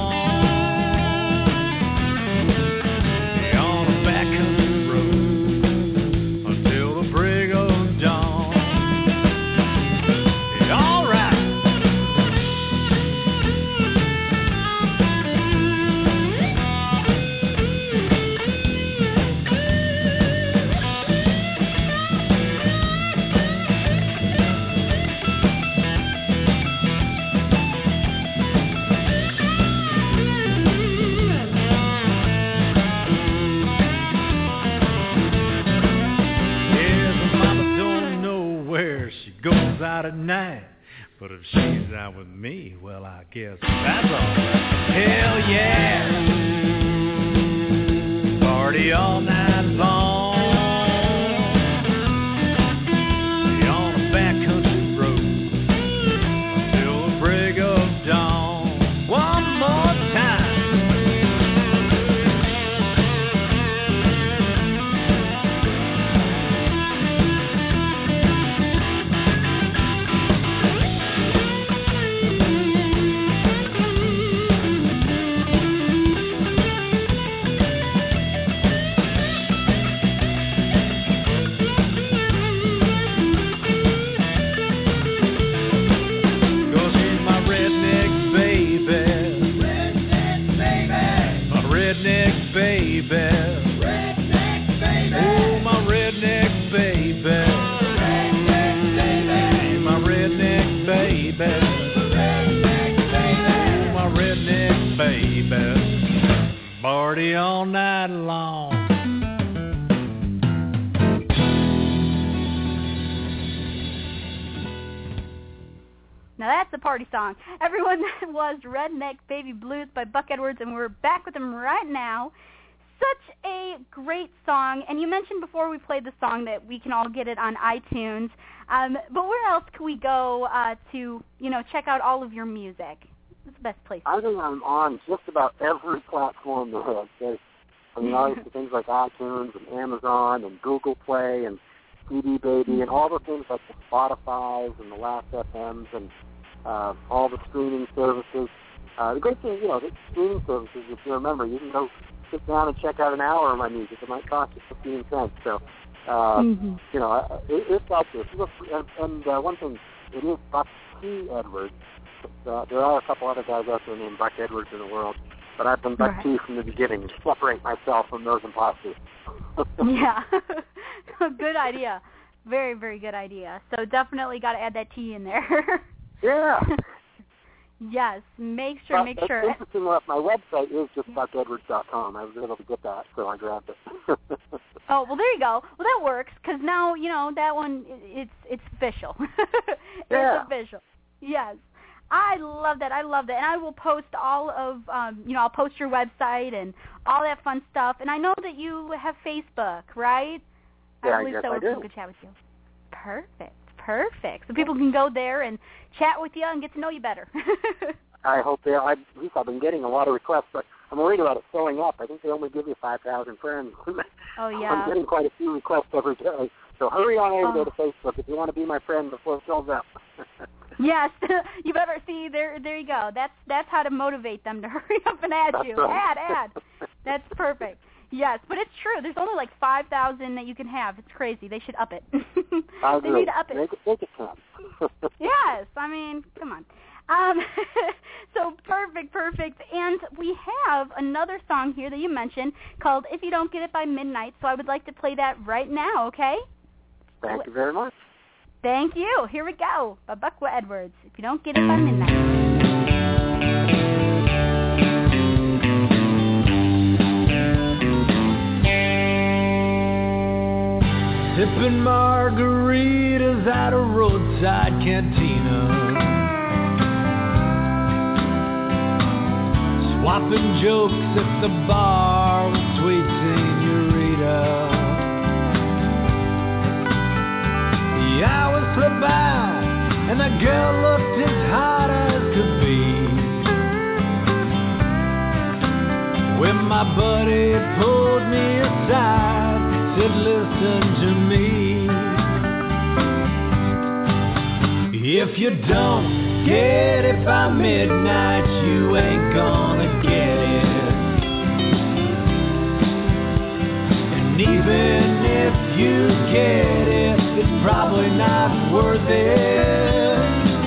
At night, but if she's out with me, well, I guess that's all right. Hell yeah, party all night long. On a backcountry road until the break of dawn. One more time. night long. Now that's a party song. Everyone, that was Redneck Baby Blues by Buck Edwards, and we're back with him right now. Such a great song, and you mentioned before we played the song that we can all get it on iTunes, but where else can we go to, check out all of your music? What's the best place? I think I'm on just about every platform there is. Obviously things like iTunes and Amazon and Google Play and CD Baby and all the things like the Spotify's and the Last FM's and all the streaming services. The great thing, the streaming services, if you remember, you can go sit down and check out an hour of my music. It might cost you 15 cents. So, it's out there. And one thing, it is Buck T. Edwards. There are a couple other guys out there named Buck Edwards in the world, but I've been Buck T. from the beginning to separate myself from those imposters. Yeah. Good idea. Very, very good idea. So definitely got to add that T in there. Yeah. Yes, make sure. Interesting enough, my website is just buckedwards.com. I was able to get that, so I grabbed it. Oh, well, there you go. Well, that works, because now, that one, it's official. Yeah. It's official. Yes. I love that. And I will post all of, I'll post your website and all that fun stuff. And I know that you have Facebook, right? Yeah, I believe so. I do. Good chat with you. Perfect. So people can go there and chat with you and get to know you better. I hope they are. At least I've been getting a lot of requests, but I'm worried about it filling up. I think they only give you 5,000 friends. Oh, yeah. I'm getting quite a few requests every day. So hurry on over to Facebook if you want to be my friend before it fills up. Yes, you better see. There you go. That's how to motivate them to hurry up and add you. Right. Add. That's perfect. Yes, but it's true. There's only like 5,000 that you can have. It's crazy. They should up it. I agree. They need to up it. Make it count. Yes, I mean, come on. So perfect. And we have another song here that you mentioned called If You Don't Get It by Midnight, so I would like to play that right now, okay? Thank you very much. Thank you. Here we go by Buck Edwards. If You Don't Get It by Midnight. Sipping margaritas at a roadside cantina, swapping jokes at the bar with sweet senorita. The hours slip by and the girl looked as hot as could be, when my buddy pulled me aside, said, listen to me. If you don't get it by midnight, you ain't gonna get it. And even if you get it, it's probably not worth it.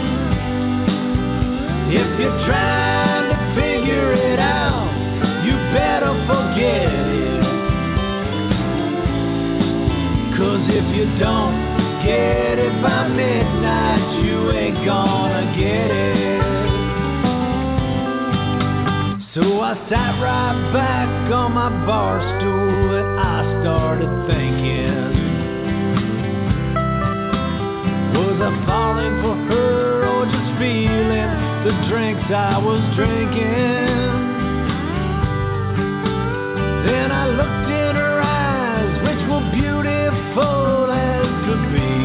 If you're trying to figure it out, you better forget it. 'Cause if you don't get it by midnight, you ain't gonna get it. So I sat right back on my bar stool and I started thinking, was I falling for her or just feeling the drinks I was drinking? Then I looked in her eyes, which were beautiful as could be,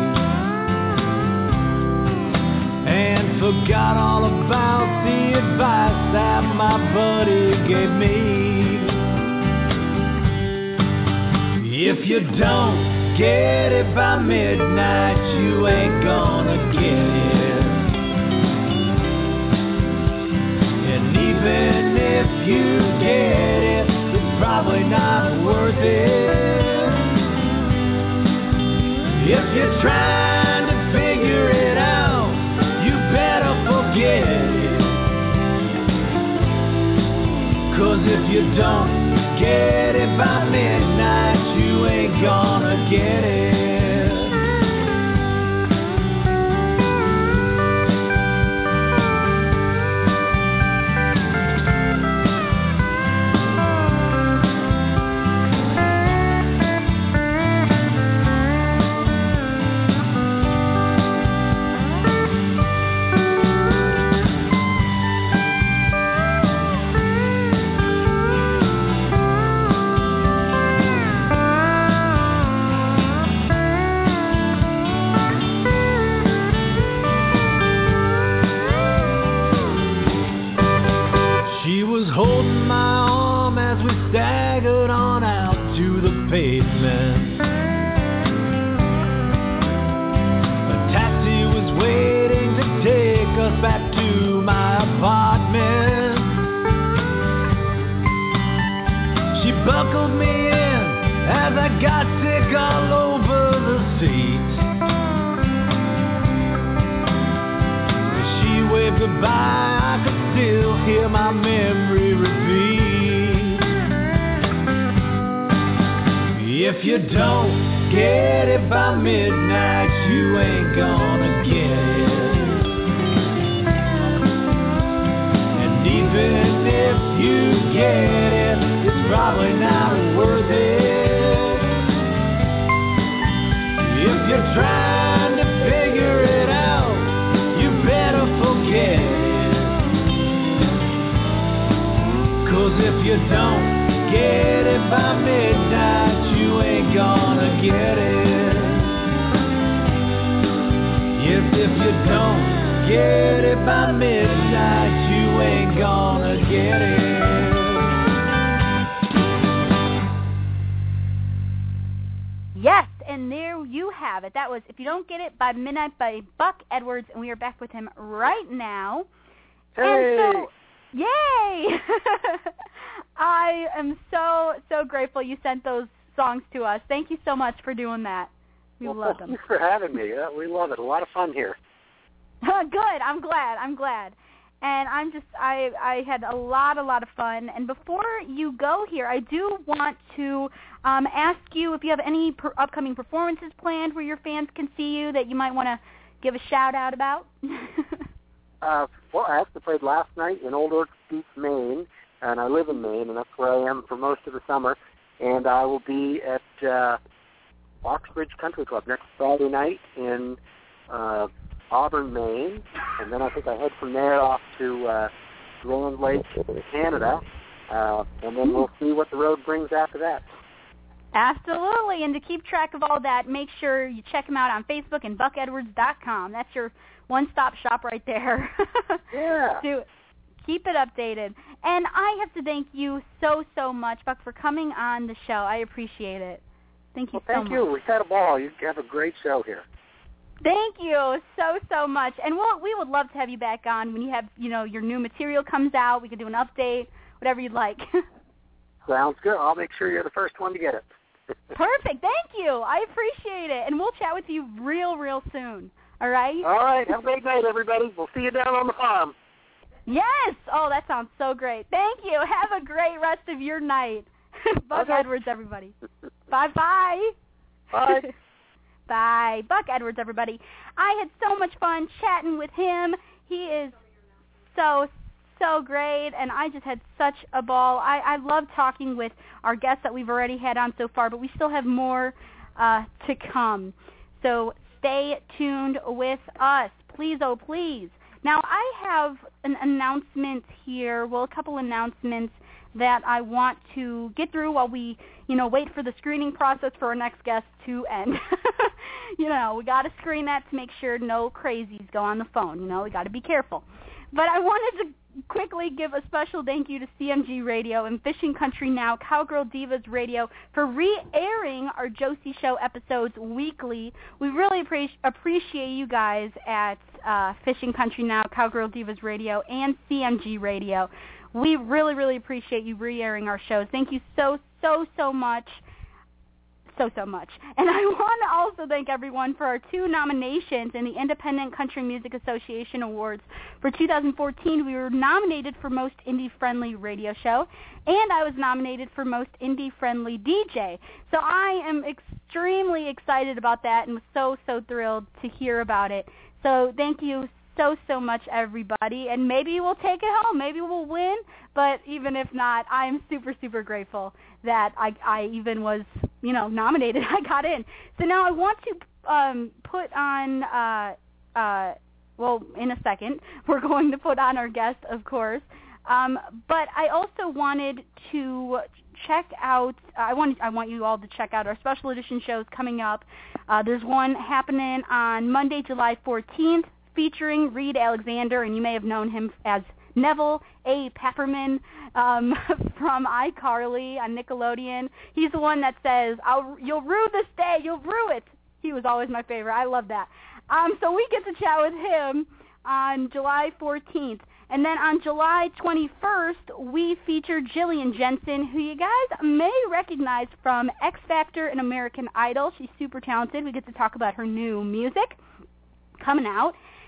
and forgot all about the advice that my buddy gave me. If you don't get it by midnight, you ain't gonna get it. And even if you get it, it's probably not worth it. If you're trying to figure it out, you better forget it. 'Cause if you don't get it by midnight, you ain't gonna get it. goodbye, I could still hear my memory repeat. If you don't get it by midnight, you ain't gonna get it. And even if you get it, it's probably not worth it. If you're trying to figure it out, you better forget it. 'Cause if you don't get it by midnight, you ain't gonna get it. Yes, if you don't get it by midnight, you ain't gonna get it. Yes, and there you have it. That was If You Don't Get It by Midnight by Buck Edwards, and we are back with him right now. Hey! And so, yay! I am so grateful you sent those songs to us. Thank you so much for doing that. We love them. Thanks for having me. We love it. A lot of fun here. Good. I'm glad. And I had a lot of fun. And before you go here, I do want to ask you if you have any upcoming performances planned where your fans can see you that you might want to give a shout out about. Well, I actually played last night in Old Orchard Beach, Maine, and I live in Maine, and that's where I am for most of the summer. And I will be at Oxbridge Country Club next Friday night in Auburn, Maine, and then I think I head from there off to Grand Lake, Canada, and then we'll see what the road brings after that. Absolutely, and to keep track of all that, make sure you check him out on Facebook and buckedwards.com. That's your one-stop shop right there. Yeah. To keep it updated. And I have to thank you so much, Buck, for coming on the show. I appreciate it. Thank you so much. Thank you. We've had a ball. You have a great show here. Thank you so much. And we would love to have you back on when you have, your new material comes out. We could do an update, whatever you'd like. Sounds good. I'll make sure you're the first one to get it. Perfect. Thank you. I appreciate it. And we'll chat with you real soon. All right? All right. Have a great night, everybody. We'll see you down on the farm. Yes. Oh, that sounds so great. Thank you. Have a great rest of your night. Buck Edwards, everybody. Bye-bye. Bye. Bye. Buck Edwards, everybody. I had so much fun chatting with him. He is so great, and I just had such a ball. I love talking with our guests that we've already had on so far, but we still have more to come. So stay tuned with us. Please, oh please. Now, I have an announcement here, a couple announcements that I want to get through while we, wait for the screening process for our next guest to end. We got to screen that to make sure no crazies go on the phone. We got to be careful. But I wanted to quickly give a special thank you to CMG Radio and Fishing Country Now, Cowgirl Divas Radio for re-airing our Josie Show episodes weekly. We really appreciate you guys at Fishing Country Now, Cowgirl Divas Radio, and CMG Radio. We really appreciate you re-airing our shows. Thank you so much. So much. And I want to also thank everyone for our 2 nominations in the Independent Country Music Association Awards. For 2014, we were nominated for Most Indie-Friendly Radio Show, and I was nominated for Most Indie-Friendly DJ. So I am extremely excited about that and was so thrilled to hear about it. So thank you so much, everybody, and maybe we'll take it home. Maybe we'll win, but even if not, I am super grateful that I even was, nominated. I got in. So now I want to put on, in a second, we're going to put on our guest, of course, but I also wanted to check out, I want you all to check out our special edition shows coming up. There's one happening on Monday, July 14th, featuring Reed Alexander, and you may have known him as Neville A. Pepperman from iCarly on Nickelodeon. He's the one that says, you'll rue this day, you'll rue it. He was always my favorite. I love that. So we get to chat with him on July 14th. And then on July 21st, we feature Jillian Jensen, who you guys may recognize from X Factor and American Idol. She's super talented. We get to talk about her new music coming out.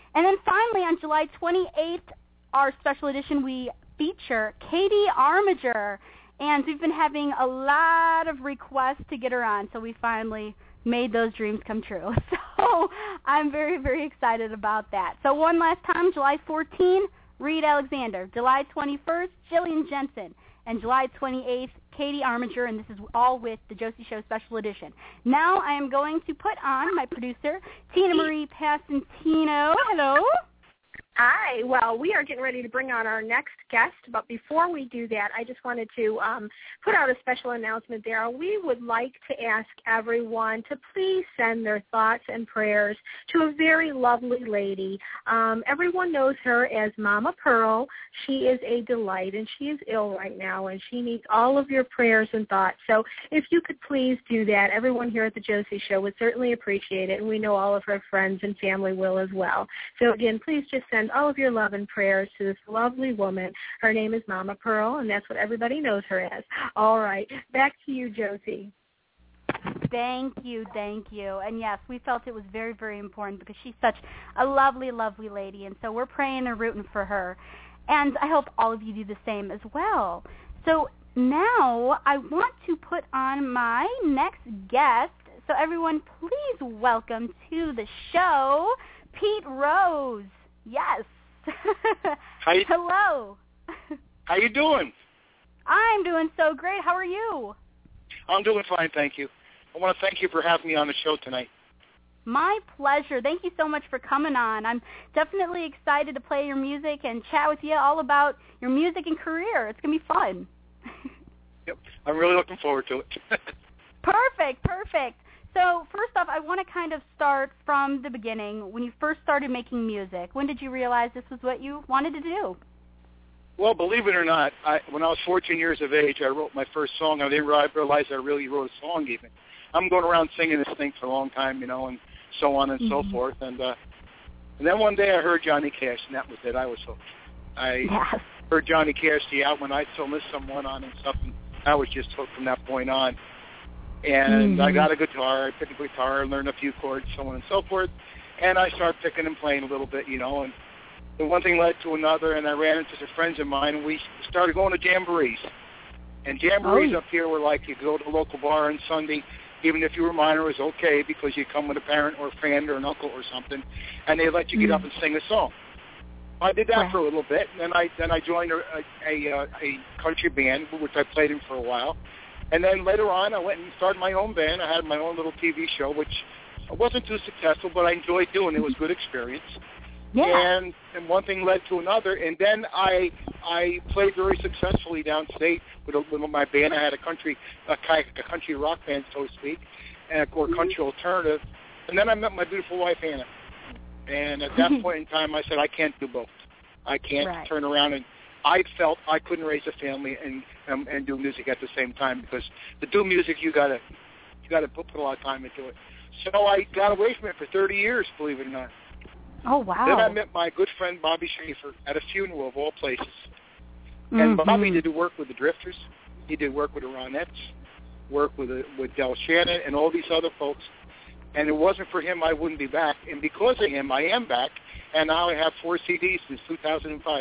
And then finally, on July 28th, our special edition, we feature Katie Armiger. And we've been having a lot of requests to get her on, so we finally made those dreams come true. So I'm very, very excited about that. So one last time, July 14th, Reed Alexander. July 21st, Jillian Jensen. And July 28th, Katie Armiger, and this is all with the Josie Show Special Edition. Now I am going to put on my producer, Tina Marie Passantino. Hello. Hi. Well, we are getting ready to bring on our next guest, but before we do that, I just wanted to put out a special announcement there. We would like to ask everyone to please send their thoughts and prayers to a very lovely lady. Everyone knows her as Mama Pearl. She is a delight, and she is ill right now, and she needs all of your prayers and thoughts. So if you could please do that, everyone here at the Josie Show would certainly appreciate it, and we know all of her friends and family will as well. So again, please just send all of your love and prayers to this lovely woman. Her name is Mama Pearl, and that's what everybody knows her as. All right, back to you, Josie. Thank you. And yes, we felt it was very, very important because she's such a lovely, lovely lady, and so we're praying and rooting for her. And I hope all of you do the same as well. So now I want to put on my next guest. So everyone, please welcome to the show, Pete Rose. Yes. Hello. How you doing? I'm doing so great. How are you? I'm doing fine, thank you. I want to thank you for having me on the show tonight. My pleasure. Thank you so much for coming on. I'm definitely excited to play your music and chat with you all about your music and career. It's going to be fun. Yep. I'm really looking forward to it. Perfect. So first off, I want to kind of start from the beginning. When you first started making music, when did you realize this was what you wanted to do? Well, believe it or not, when I was 14 years of age, I wrote my first song. I didn't realize I really wrote a song even. I'm going around singing this thing for a long time, and so on and so forth. And then one day I heard Johnny Cash, and that was it. I was hooked. I heard Johnny Cash, the album, I still miss someone on and stuff, and I was just hooked from that point on. And I got a guitar, I picked a guitar, learned a few chords, so on and so forth, and I started picking and playing a little bit, and one thing led to another, and I ran into some friends of mine, and we started going to jamborees. And jamborees up here were like you go to a local bar on Sunday, even if you were minor, it was okay because you come with a parent or a friend or an uncle or something, and they let you get up and sing a song. I did that for a little bit, and then I joined a country band, which I played in for a while. And then later on, I went and started my own band. I had my own little TV show, which wasn't too successful, but I enjoyed doing. It was a good experience. Yeah. And one thing led to another. And then I played very successfully downstate with my band. I had a country rock band, so to speak, or country alternative. And then I met my beautiful wife, Anna. And at that point in time, I said, I can't do both. I can't turn around and I felt I couldn't raise a family and do music at the same time because to do music you gotta put a lot of time into it. So I got away from it for 30 years, believe it or not. Oh wow! Then I met my good friend Bobby Schaefer at a funeral of all places. And Bobby did work with the Drifters. He did work with the Ronettes, work with Del Shannon and all these other folks. And it wasn't for him, I wouldn't be back. And because of him, I am back. And now I have 4 CDs since 2005.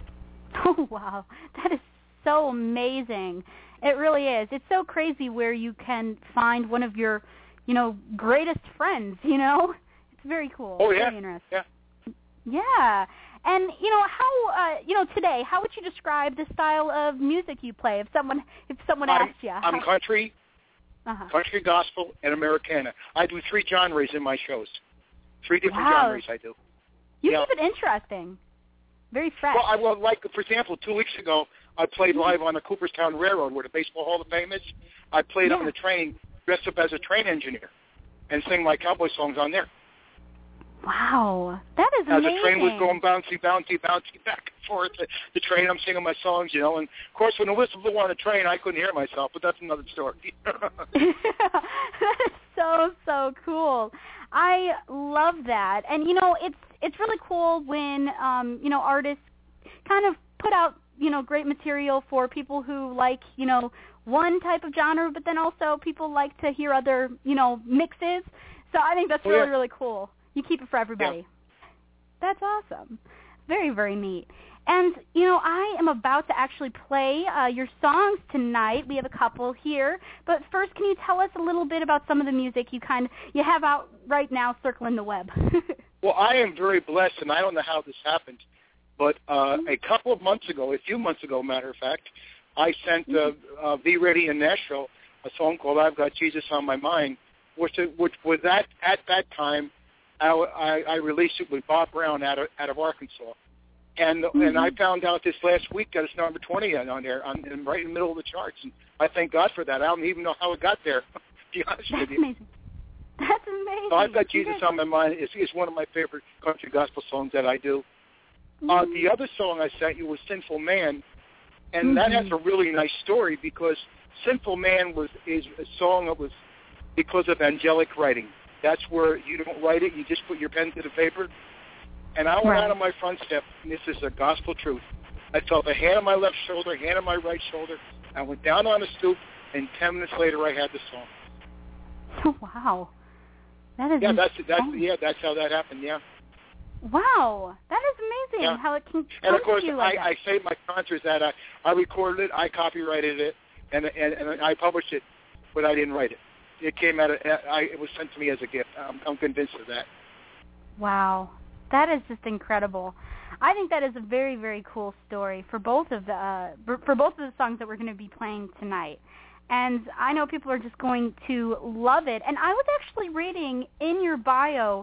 Oh, wow. That is so amazing. It really is. It's so crazy where you can find one of your, greatest friends, It's very cool. Oh, yeah. Very interesting. Yeah. Yeah. And, how, today, how would you describe the style of music you play if someone asked you? I'm country, country gospel, and Americana. I do 3 genres in my shows. 3 different genres I do. You keep it interesting. Very fresh. Well, like, for example, 2 weeks ago, I played live on the Cooperstown Railroad where the Baseball Hall of Fame is. I played on the train, dressed up as a train engineer, and sang my cowboy songs on there. Wow. That is amazing. As the train was going bouncy, bouncy, bouncy back and forth, the train, I'm singing my songs, and of course, when the whistle blew on the train, I couldn't hear myself, but that's another story. That is so cool. I love that. And, it's really cool when, artists kind of put out, great material for people who like, one type of genre, but then also people like to hear other, mixes. So I think that's really, really cool. You keep it for everybody. That's awesome. Very, very neat. And, I am about to actually play your songs tonight. We have a couple here. But first, can you tell us a little bit about some of the music you have out right now circling the web? Well, I am very blessed, and I don't know how this happened, but a few months ago, matter of fact, I sent Be Ready in Nashville a song called I've Got Jesus on My Mind, which was at that time, I released it with Bob Brown out of Arkansas. And I found out this last week that it's number 20 on there, and right in the middle of the charts. And I thank God for that. I don't even know how it got there, to be honest with you. Amazing. That's amazing. So I've Got Jesus on My Mind. It's one of my favorite country gospel songs that I do. The other song I sent you was Sinful Man, and that has a really nice story because Sinful Man is a song that was because of angelic writing. That's where you don't write it, you just put your pen to the paper. And I went out on my front step, and this is a gospel truth. I felt a hand on my left shoulder, hand on my right shoulder. I went down on the stoop, and 10 minutes later I had the song. Oh, wow. That is that's how that happened, yeah. Wow, that is amazing how it can come And of course, to you like I saved my concerts that I recorded it, I copyrighted it, and I published it, but I didn't write it. It came out. It was sent to me as a gift. I'm convinced of that. Wow, that is just incredible. I think that is a very, very cool story for both of the songs that we're going to be playing tonight. And I know people are just going to love it. And I was actually reading in your bio,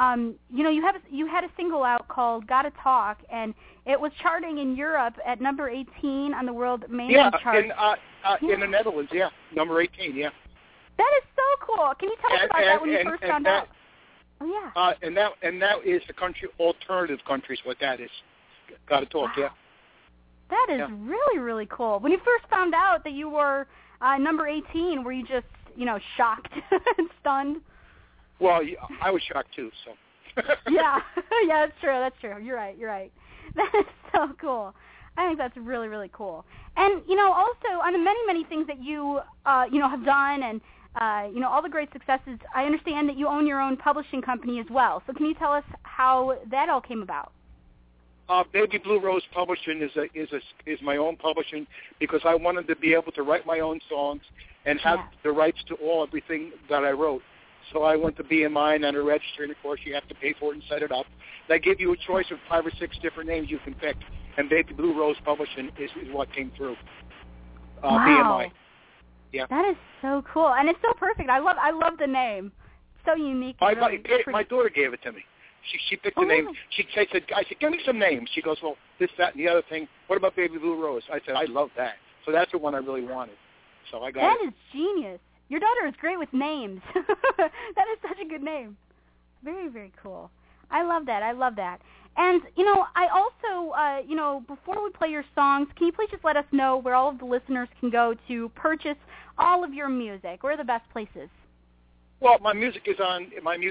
you had a single out called "Gotta Talk," and it was charting in Europe at number 18 on the world mainstream chart. In the Netherlands, number 18, yeah. That is so cool. Can you tell us about that when you first found out? Oh yeah. And that is the country alternative countries. What that is, Gotta Talk, yeah. That is really, really cool. When you first found out that you were number 18, were you just shocked and stunned? Well, I was shocked too. So. yeah, that's true. You're right. That is so cool. I think that's really, really cool. And also on the many, many things that you have done and all the great successes, I understand that you own your own publishing company as well. So can you tell us how that all came about? Baby Blue Rose Publishing is my own publishing because I wanted to be able to write my own songs and have the rights to everything that I wrote. So I went to BMI and under register, and of course you have to pay for it and set it up. They give you a choice of 5 or 6 different names you can pick, and Baby Blue Rose Publishing is what came through. Wow. BMI. Yeah. That is so cool, and it's so perfect. I love the name. So unique. My daughter gave it to me. She picked the name. I said, give me some names. She goes, well, this, that, and the other thing. What about Baby Blue Rose? I said, I love that. So that's the one I really wanted. So I got it. That is genius. Your daughter is great with names. That is such a good name. Very, very cool. I love that. And, I also, before we play your songs, can you please just let us know where all of the listeners can go to purchase all of your music? Where are the best places? Well, my music is on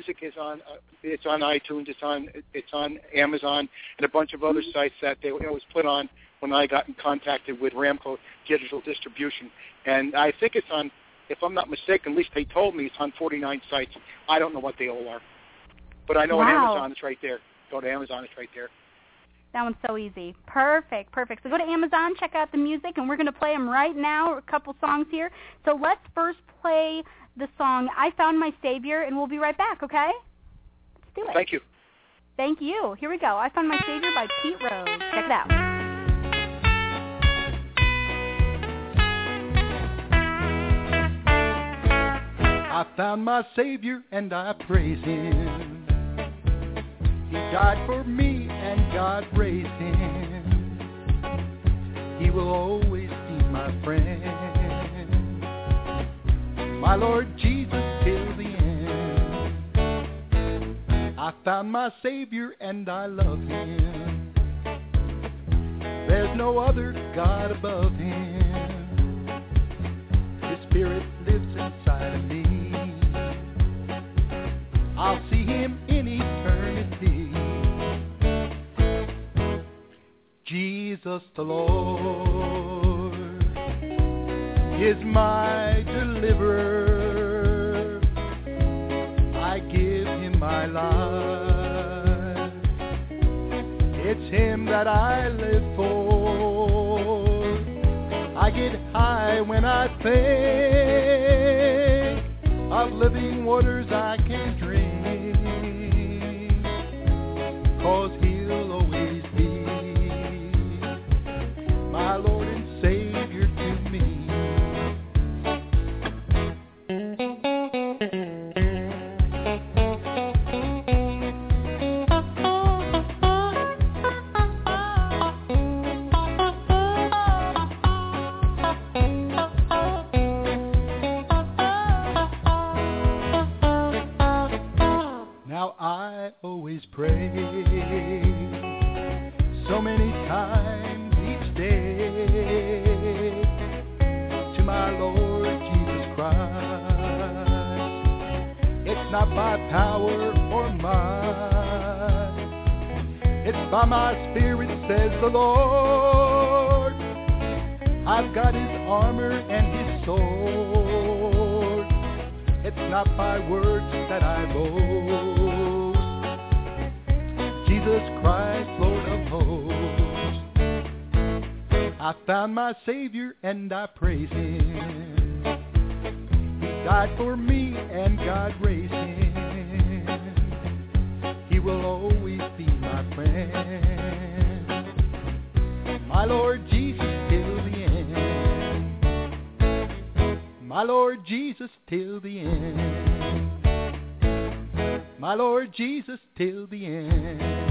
it's on iTunes, it's on Amazon, and a bunch of other sites that it was put on when I got in contact with Ramco Digital Distribution. And I think it's on, if I'm not mistaken, at least they told me it's on 49 sites. I don't know what they all are. But I know on Amazon it's right there. Go to Amazon, it's right there. That one's so easy. Perfect. So go to Amazon, check out the music, and we're going to play them right now, a couple songs here. So let's first play the song I Found My Savior, and we'll be right back, okay? Let's do it. Thank you. Thank you. Here we go. I Found My Savior by Pete Rose. Check it out. I found my Savior and I praise Him. He died for me and God raised Him. He will always be my friend. My Lord Jesus till the end. I found my Savior and I love Him. There's no other God above Him. His Spirit lives inside of me. I'll see Him in eternity. Jesus the Lord is my deliverer. I give Him my life. Him that I live for. I get high when I think of living waters I can drink, 'cause He'll always be my Lord and Savior to me. Now I always pray so many times each day to my Lord Jesus Christ. It's not by power or might, it's by my Spirit, says the Lord. I've got His armor and His sword. It's not by words that I boast. Jesus Christ, Lord of hosts. I found my Savior and I praise Him. He died for me and God raised Him. He will always be my friend, my Lord Jesus till the end. My Lord Jesus till the end. My Lord Jesus till the end.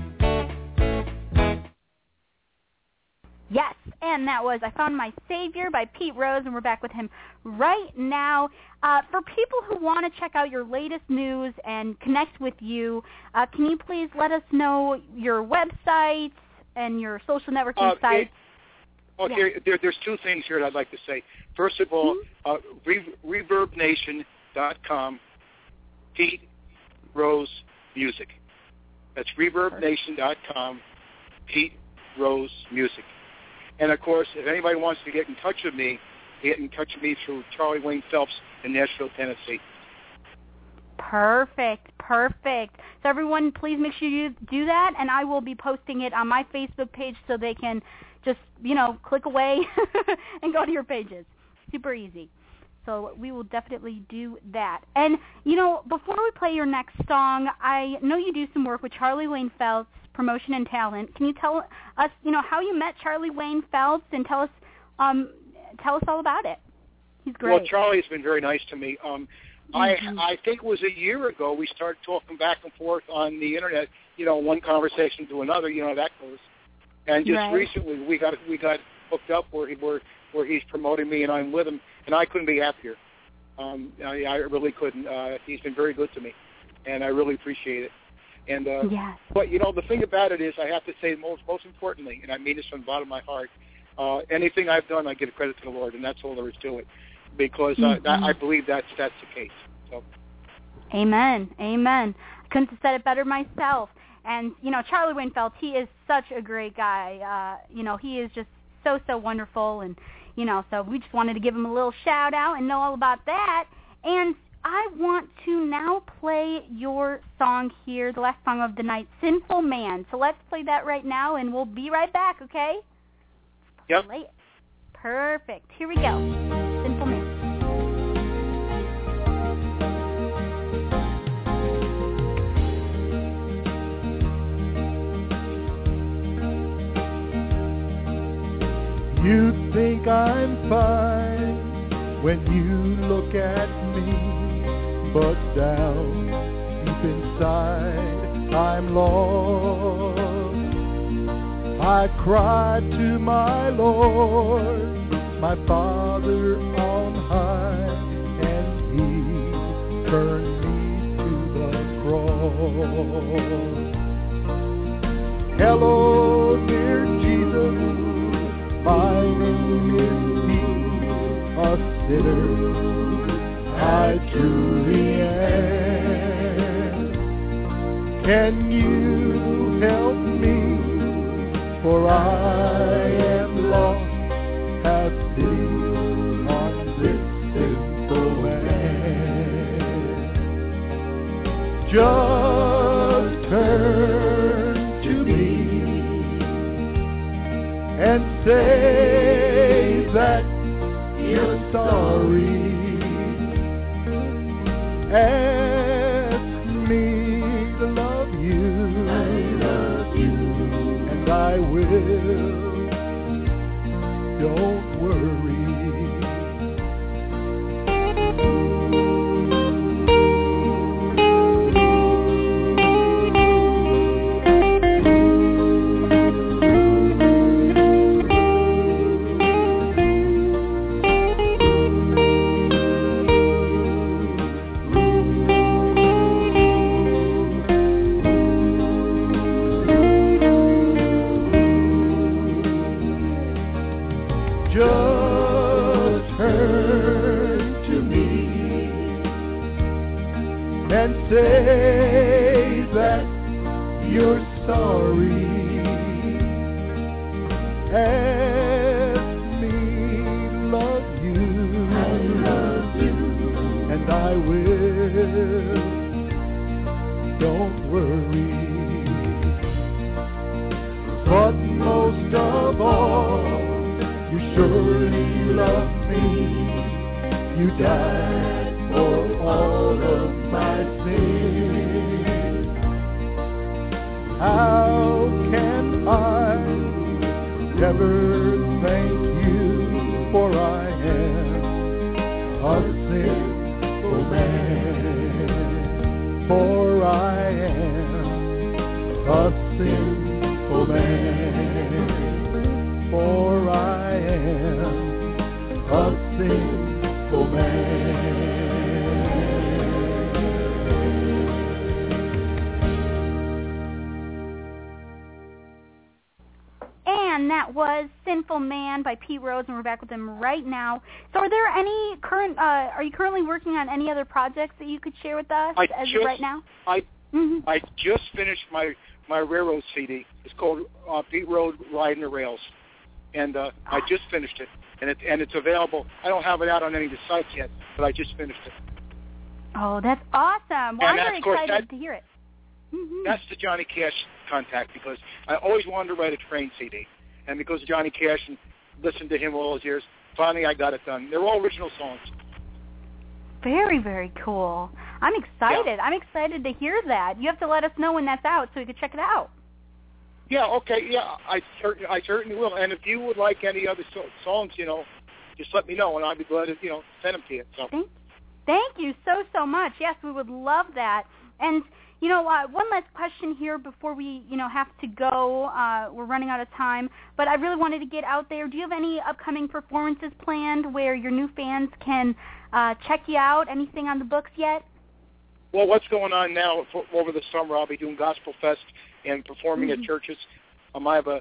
Yes, and that was I Found My Savior by Pete Rose, and we're back with him right now. For people who want to check out your latest news and connect with you, can you please let us know your websites and your social networking sites? Okay, there's two things here that I'd like to say. First of all, ReverbNation.com, Pete Rose Music. That's ReverbNation.com, Pete Rose Music. And, of course, if anybody wants to get in touch with me, get in touch with me through Charlie Wayne Phelps in Nashville, Tennessee. Perfect. So everyone, please make sure you do that, and I will be posting it on my Facebook page so they can just, click away and go to your pages. Super easy. So we will definitely do that. And, before we play your next song, I know you do some work with Charlie Wayne Phelps, Promotion and Talent. Can you tell us, how you met Charlie Wayne Phelps, and tell us all about it? He's great. Well, Charlie's been very nice to me. I think it was a year ago we started talking back and forth on the internet. One conversation to another. How that goes. And just recently we got hooked up where he's promoting me and I'm with him, and I couldn't be happier. I really couldn't. He's been very good to me, and I really appreciate it. And but the thing about it is, I have to say most importantly, and I mean this from the bottom of my heart, anything I've done, I give credit to the Lord, and that's all there is to it, because I believe that's the case. So. Amen. I couldn't have said it better myself. And Charlie Wayne Phelps, he is such a great guy. He is just so wonderful, and so we just wanted to give him a little shout out and know all about that. And I want to now play your song here, the last song of the night, Sinful Man. So let's play that right now, and we'll be right back, okay? Yep. Play it. Perfect. Here we go. Sinful Man. You think I'm fine when you look at me, but down deep inside I'm lost. I cried to my Lord, my Father on high, and He turned me to the cross. Hello, dear Jesus, my name is Pete, a sinner I truly am. Can you help me? For I am lost, have pity on this sinful man. Just turn to me say that you're sorry. Ask me to love you. I love you. And I will. Don't worry. Say that you're sorry. Ask me to love you. I love you. And I will. Don't worry. But most of all, you surely love me. You died for all of my sins. How can I ever thank you, for I am a sinful man. For I am a sinful man. For I am a sinful man. And that was Sinful Man by Pete Rose, and we're back with him right now. So are there any current, are you currently working on any other projects that you could share with us of right now? I just finished my railroad CD. It's called Pete Rose Riding the Rails. And I just finished it. And it's available. I don't have it out on any of the sites yet, but I just finished it. Oh, that's awesome. Well, I'm very excited to hear it. That's the Johnny Cash contact, because I always wanted to write a train CD. And because of Johnny Cash and listened to him all those years, finally I got it done. They're all original songs. Very, very cool. I'm excited. Yeah. I'm excited to hear that. You have to let us know when that's out so we can check it out. Yeah, okay, yeah, I certainly will. And if you would like any other songs, just let me know, and I'll be glad to, send them to you. So. Thank you so much. Yes, we would love that. And, one last question here before we, have to go. We're running out of time. But I really wanted to get out there. Do you have any upcoming performances planned where your new fans can check you out? Anything on the books yet? Well, what's going on now over the summer, I'll be doing Gospel Fest and performing at churches. I have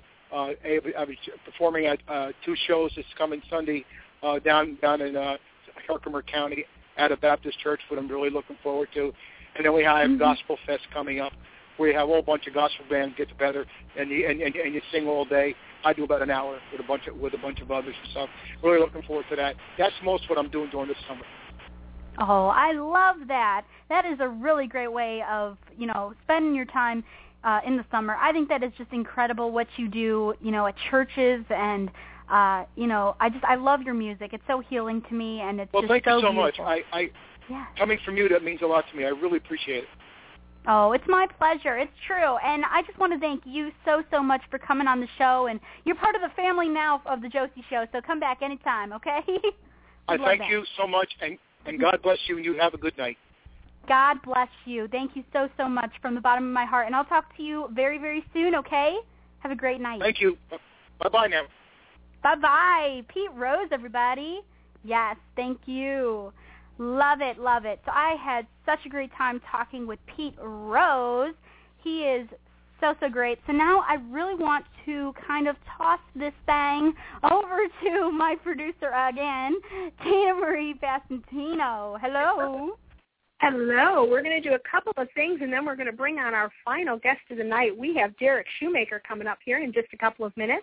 performing at 2 shows this coming Sunday down in Herkimer County at a Baptist church, what I'm really looking forward to. And then we have Gospel Fest coming up, where you have a whole bunch of gospel bands get together and you sing all day. I do about an hour with a bunch of others and stuff. Really looking forward to that. That's most what I'm doing during this summer. Oh, I love that. That is a really great way of, spending your time in the summer. I think that is just incredible what you do, at churches, and I love your music. It's so healing to me, and it's just so beautiful. Well, thank you so much. Coming from you, that means a lot to me. I really appreciate it. Oh, it's my pleasure. It's true. And I just want to thank you so much for coming on the show, and you're part of the family now of the Josie Show, so come back anytime, okay? I thank you so much, and God bless you, and you have a good night. God bless you. Thank you so much from the bottom of my heart. And I'll talk to you very, very soon, okay? Have a great night. Thank you. Bye-bye now. Bye-bye. Pete Rose, everybody. Yes, thank you. Love it, love it. So I had such a great time talking with Pete Rose. He is so great. So now I really want to kind of toss this thing over to my producer again, Tina Marie Bastantino. Hello. Hello. We're going to do a couple of things, and then we're going to bring on our final guest of the night. We have Derek Shoemaker coming up here in just a couple of minutes.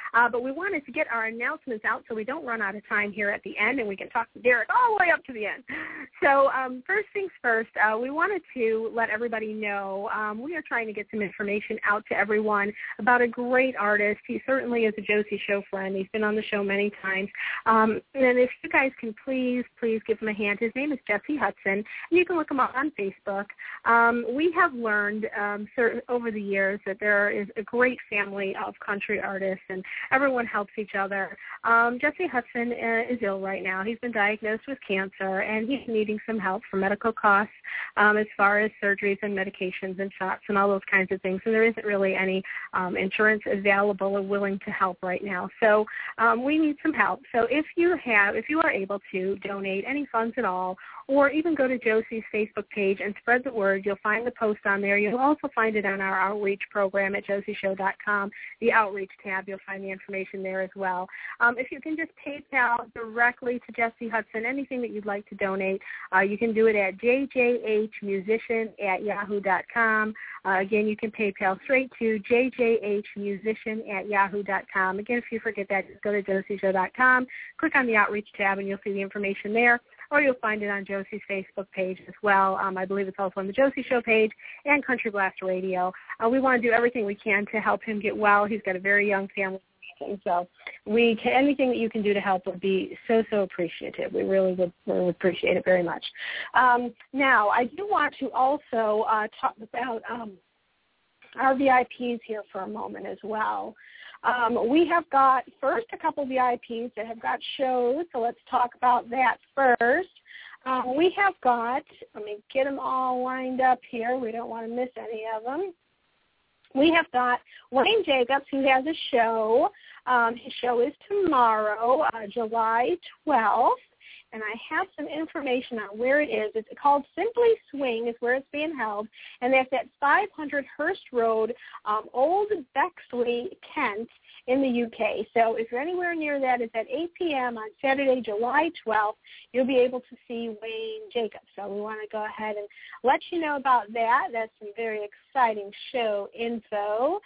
But we wanted to get our announcements out so we don't run out of time here at the end, and we can talk to Derek all the way up to the end. So first things first, we wanted to let everybody know we are trying to get some information out to everyone about a great artist. He certainly is a Josie Show friend. He's been on the show many times. And if you guys can please give him a hand. His name is Jesse Hudson, and you can look him up on Facebook. We have learned over the years that there is a great family of country artists, and everyone helps each other. Jesse Hudson is ill right now. He's been diagnosed with cancer, and he's needing some help for medical costs as far as surgeries and medications and shots and all those kinds of things. And there isn't really any insurance available or willing to help right now. So we need some help. So if you are able to donate any funds at all, or even go to Josie's Facebook page and spread the word, you'll find the post on there. You'll also find it on our outreach program at josieshow.com, the outreach tab. You'll find the information there as well. If you can just PayPal directly to Jesse Hudson, anything that you'd like to donate, you can do it at jjhmusician@yahoo.com. Again, you can PayPal straight to jjhmusician@yahoo.com. Again, if you forget that, just go to josieshow.com, click on the outreach tab, and you'll see the information there. Or you'll find it on Josie's Facebook page as well. I believe it's also on the Josie Show page and Country Blast Radio. We want to do everything we can to help him get well. He's got a very young family, so anything that you can do to help would be so appreciative. We really would appreciate it very much. Now, I do want to also talk about our VIPs here for a moment as well. We have got first a couple of VIPs that have got shows, so let's talk about that first. We have got, let me get them all lined up here. We don't want to miss any of them. We have got Wayne Jacobs, who has a show. His show is tomorrow, July 12th. And I have some information on where it is. It's called Simply Swing is where it's being held, and that's at 500 Hurst Road, Old Bexley, Kent, in the UK. So if you're anywhere near that, it's at 8 p.m. on Saturday, July 12th. You'll be able to see Wayne Jacobs. So we want to go ahead and let you know about that. That's some very exciting show info.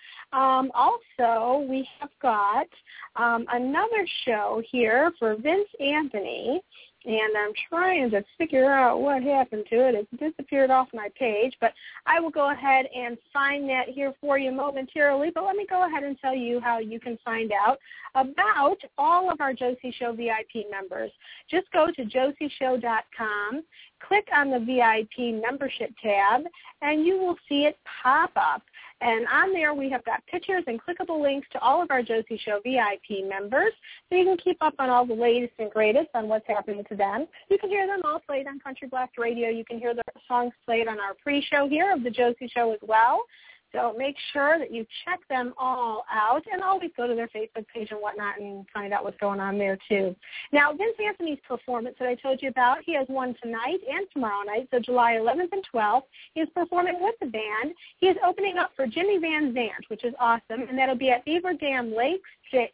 Also, we have got another show here for Vince Anthony. And I'm trying to figure out what happened to it. It disappeared off my page, but I will go ahead and find that here for you momentarily. But let me go ahead and tell you how you can find out about all of our Josie Show VIP members. Just go to josieshow.com, click on the VIP membership tab, and you will see it pop up. And on there, we have got pictures and clickable links to all of our Josie Show VIP members, so you can keep up on all the latest and greatest on what's happening to them. You can hear them all played on Country Blast Radio. You can hear the songs played on our pre-show here of the Josie Show as well. So make sure that you check them all out, and always go to their Facebook page and whatnot and find out what's going on there, too. Now, Vince Anthony's performance that I told you about, he has one tonight and tomorrow night, so July 11th and 12th. He is performing with the band. He is opening up for Jimmy Van Zandt, which is awesome, and that'll be at Beaver Dam Lakes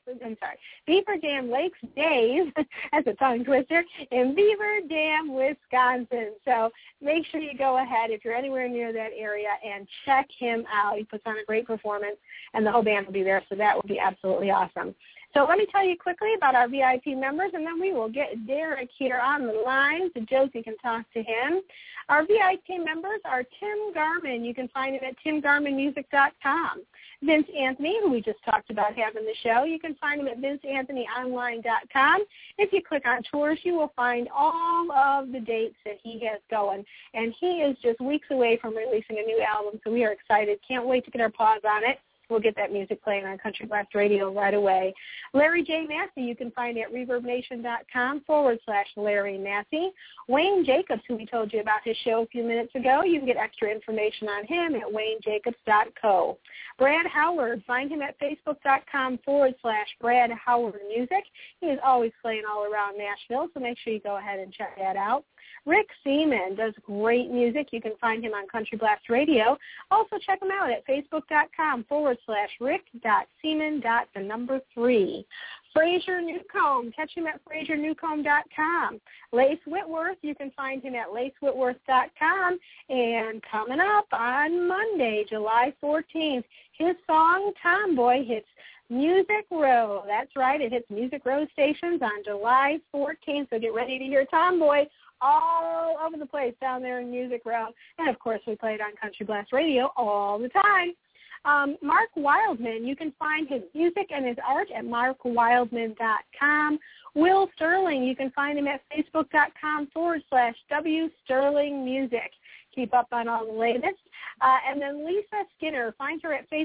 Days, that's a tongue twister, in Beaver Dam, Wisconsin. So make sure you go ahead, if you're anywhere near that area, and check him out. He puts on a great performance, and the whole band will be there, so that will be absolutely awesome. So let me tell you quickly about our VIP members, and then we will get Derek here on the line so Josie can talk to him. Our VIP members are Tim Garmin. You can find him at timgarminmusic.com. Vince Anthony, who we just talked about having the show, you can find him at vinceanthonyonline.com. If you click on tours, you will find all of the dates that he has going. And he is just weeks away from releasing a new album, so we are excited. Can't wait to get our paws on it. We'll get that music playing on Country Blast Radio right away. Larry J. Massey, you can find at reverbnation.com/Larry Massey. Wayne Jacobs, who we told you about his show a few minutes ago, you can get extra information on him at waynejacobs.co. Brad Howard, find him at facebook.com/Brad Howard Music. He is always playing all around Nashville, so make sure you go ahead and check that out. Rick Seaman does great music. You can find him on Country Blast Radio. Also check him out at facebook.com/Rick.Seaman.3. Fraser Newcomb, catch him at FraserNewcomb.com. Lace Whitworth, you can find him at LaceWhitworth.com. And coming up on Monday, July 14th, his song Tomboy hits Music Row. That's right. It hits Music Row stations on July 14th, so get ready to hear Tomboy all over the place down there in Music Row. And, of course, we play it on Country Blast Radio all the time. Mark Wildman, you can find his music and his art at markwildman.com. Will Sterling, you can find him at facebook.com/WSterlingMusic. Keep up on all the latest. And then Lisa Skinner, find her at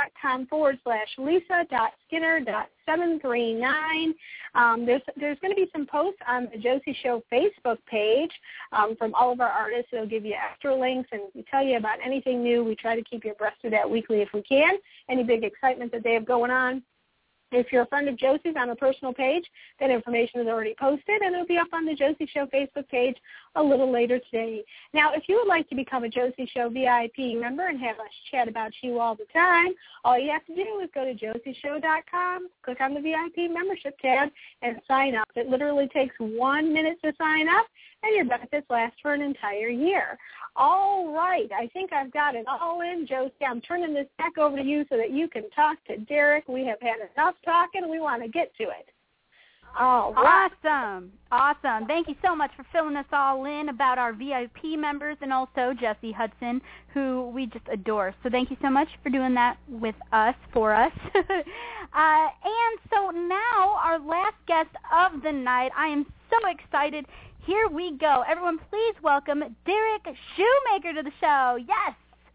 facebook.com/lisa.skinner.739. There's going to be some posts on the Josie Show Facebook page from all of our artists. They'll give you extra links and tell you about anything new. We try to keep you abreast of that weekly if we can. Any big excitement that they have going on. If you're a friend of Josie's on her personal page, that information is already posted, and it'll be up on the Josie Show Facebook page a little later today. Now, if you would like to become a Josie Show VIP member and have us chat about you all the time, all you have to do is go to josieshow.com, click on the VIP membership tab, and sign up. It literally takes 1 minute to sign up, and your benefits last for an entire year. All right, I think I've got it all in, Josie. I'm turning this back over to you so that you can talk to Derek. We have had enough talking, and we want to get to it. All right. Awesome. Thank you so much for filling us all in about our VIP members and also Jesse Hudson, who we just adore. So thank you so much for doing that with us, for us. And so now our last guest of the night, I am so excited. Here we go. Everyone, please welcome Derek Shoemaker to the show. Yes.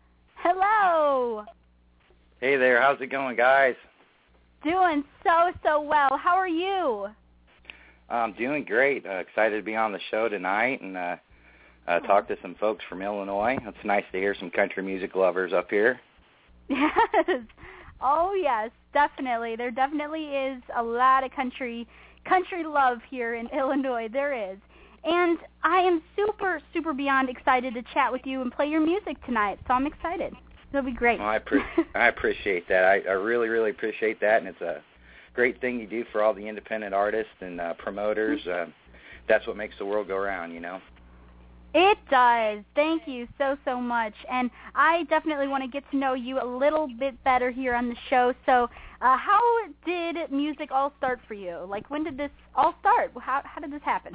Hello. Hey there. How's it going, guys? Doing so well. How are you? I'm doing great. Excited to be on the show tonight and talk to some folks from Illinois. It's nice to hear some country music lovers up here. Yes. Oh, yes, definitely. There definitely is a lot of country love here in Illinois. There is. And I am super, super beyond excited to chat with you and play your music tonight, so I'm excited. It'll be great. Well, I appreciate that. I really, really appreciate that, and it's a great thing you do for all the independent artists and promoters. That's what makes the world go round, you know. It does. Thank you so much. And I definitely want to get to know you a little bit better here on the show. So how did music all start for you? Like, when did this all start? How did this happen?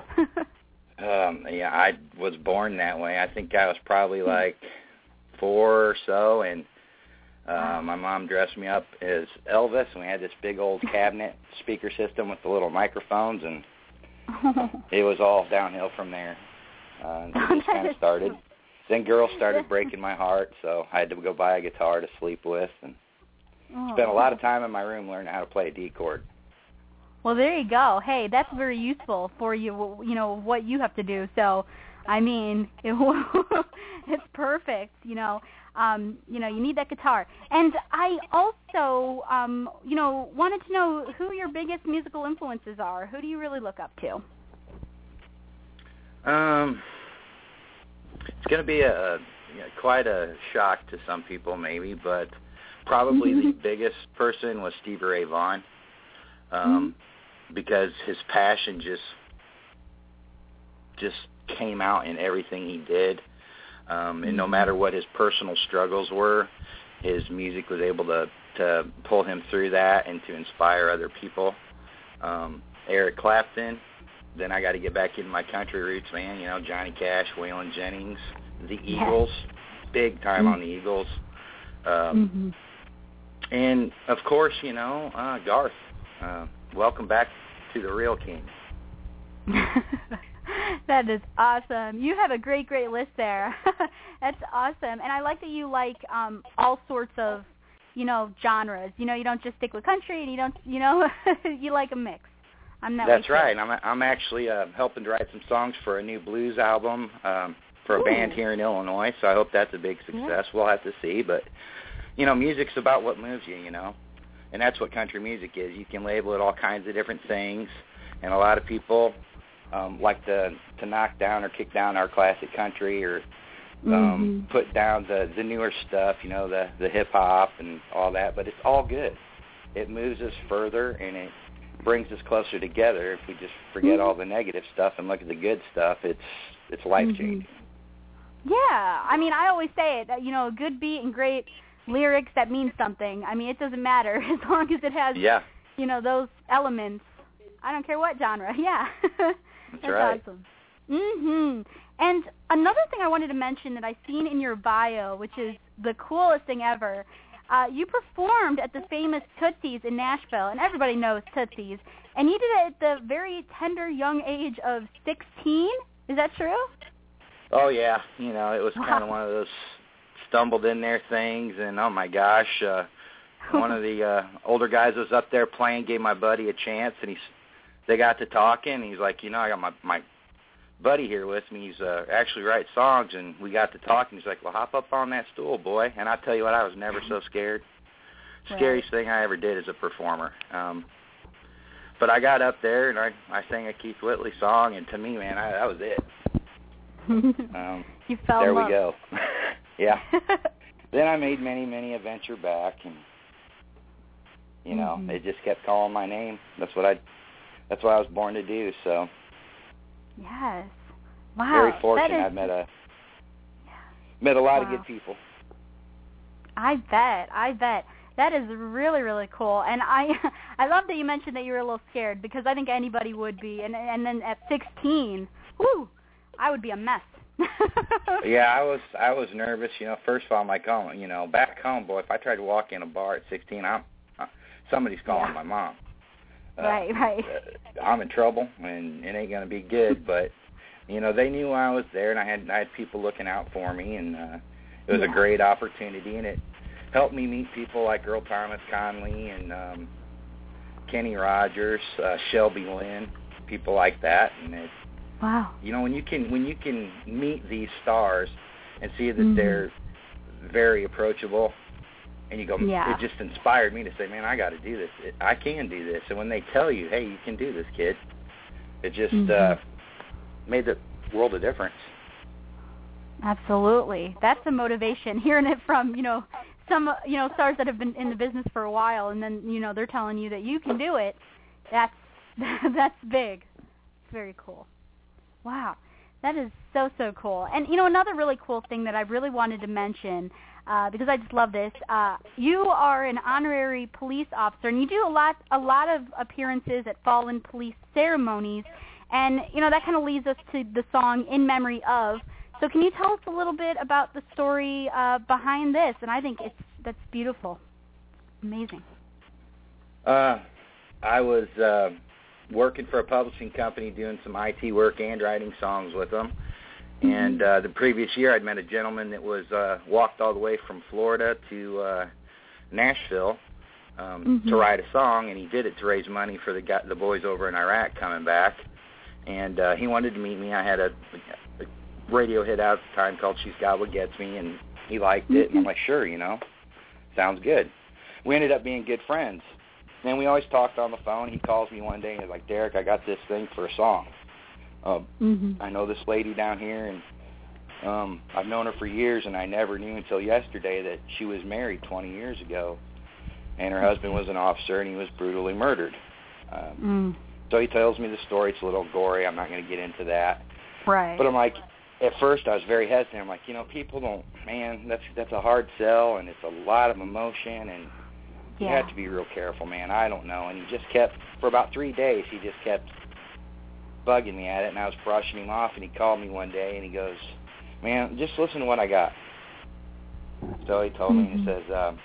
Yeah, I was born that way. I think I was probably like 4 or so, and my mom dressed me up as Elvis, and we had this big old cabinet speaker system with the little microphones, and it was all downhill from there. It just kind of started. Then girls started breaking my heart, so I had to go buy a guitar to sleep with, and spent a lot of time in my room learning how to play a D chord. Well, there you go. Hey, that's very useful for you, you know, what you have to do. So, I mean, it's perfect, you know, you need that guitar. And I also, wanted to know who your biggest musical influences are. Who do you really look up to? It's going to be quite a shock to some people maybe, but probably the biggest person was Stevie Ray Vaughan, because his passion just came out in everything he did. And no matter what his personal struggles were, his music was able to pull him through that and to inspire other people. Eric Clapton, then I got to get back into my country roots, man. You know, Johnny Cash, Waylon Jennings, the Eagles, big time on the Eagles. And, of course, you know, Garth. Welcome back to the real king. That is awesome. You have a great list there. That's awesome. And I like that you like all sorts of, you know, genres. You know, you don't just stick with country, and you don't, you know, you like a mix. That's right. I'm actually helping to write some songs for a new blues album for a band here in Illinois, so I hope that's a big success. Yeah. We'll have to see. But, you know, music's about what moves you, you know, and that's what country music is. You can label it all kinds of different things, and a lot of people like to knock down or kick down our classic country or put down the newer stuff, you know, the hip-hop and all that, but it's all good. It moves us further, and it brings us closer together. If we just forget all the negative stuff and look at the good stuff, it's life-changing. Yeah, I mean, I always say it, you know, a good beat and great lyrics that mean something. I mean, it doesn't matter as long as it has, you know, those elements. I don't care what genre. Yeah. That's right. Awesome. And another thing I wanted to mention that I've seen in your bio, which is the coolest thing ever, you performed at the famous Tootsie's in Nashville, and everybody knows Tootsie's, and you did it at the very tender young age of 16. Is that true? Oh, yeah. You know, it was kind of one of those stumbled in there things, and oh, my gosh, one of the older guys was up there playing, gave my buddy a chance, and they got to talking, and he's like, you know, I got my buddy here with me. He's actually writes songs, and we got to talking. He's like, well, hop up on that stool, boy. And I tell you what, I was never so scared. Scariest thing I ever did as a performer. But I got up there, and I sang a Keith Whitley song, and to me, man, that was it. You fell there in love. We go. Yeah. Then I made many a venture back, and you know, they just kept calling my name. That's what I was born to do. So. Yes. Wow. Very fortunate. I've met a lot of good people. I bet. That is really, really cool. And I love that you mentioned that you were a little scared, because I think anybody would be. And then at 16, whoo, I would be a mess. Yeah, I was nervous. You know, first of all, I'm like, oh, you know, back home, boy, if I tried to walk in a bar at 16, somebody's calling my mom. Right. I'm in trouble, and it ain't gonna be good. But you know, they knew I was there, and I had people looking out for me, and it was a great opportunity, and it helped me meet people like Earl Thomas Conley and Kenny Rogers, Shelby Lynn, people like that. And it, you know, when you can meet these stars and see that they're very approachable. And you go, it just inspired me to say, man, I got to do this. I can do this. And when they tell you, hey, you can do this, kid, it just made the world a difference. Absolutely. That's the motivation. Hearing it from, you know, some, you know, stars that have been in the business for a while, and then, you know, they're telling you that you can do it. That's big. It's very cool. Wow. That is so cool. And, you know, another really cool thing that I really wanted to mention, because I just love this, you are an honorary police officer, and you do a lot of appearances at fallen police ceremonies, and, you know, that kind of leads us to the song In Memory Of. So can you tell us a little bit about the story behind this? And I think that's beautiful. Amazing. I was working for a publishing company doing some IT work and writing songs with them. And the previous year I'd met a gentleman that was walked all the way from Florida to Nashville to write a song, and he did it to raise money for the boys over in Iraq coming back. And he wanted to meet me. I had a radio hit out at the time called She's Got What Gets Me, and he liked it. And I'm like, sure, you know, sounds good. We ended up being good friends. And we always talked on the phone. He calls me one day and he's like, Derek, I got this thing for a song. I know this lady down here, and I've known her for years, and I never knew until yesterday that she was married 20 years ago, and her husband was an officer, and he was brutally murdered. So he tells me the story. It's a little gory. I'm not going to get into that. Right. But I'm like, at first I was very hesitant. I'm like, you know, people don't, man, that's a hard sell, and it's a lot of emotion, and you have to be real careful, man. I don't know. And he just kept, for about 3 days, he just kept bugging me at it, and I was brushing him off, and he called me one day, and he goes, man, just listen to what I got. So he told me, and he says,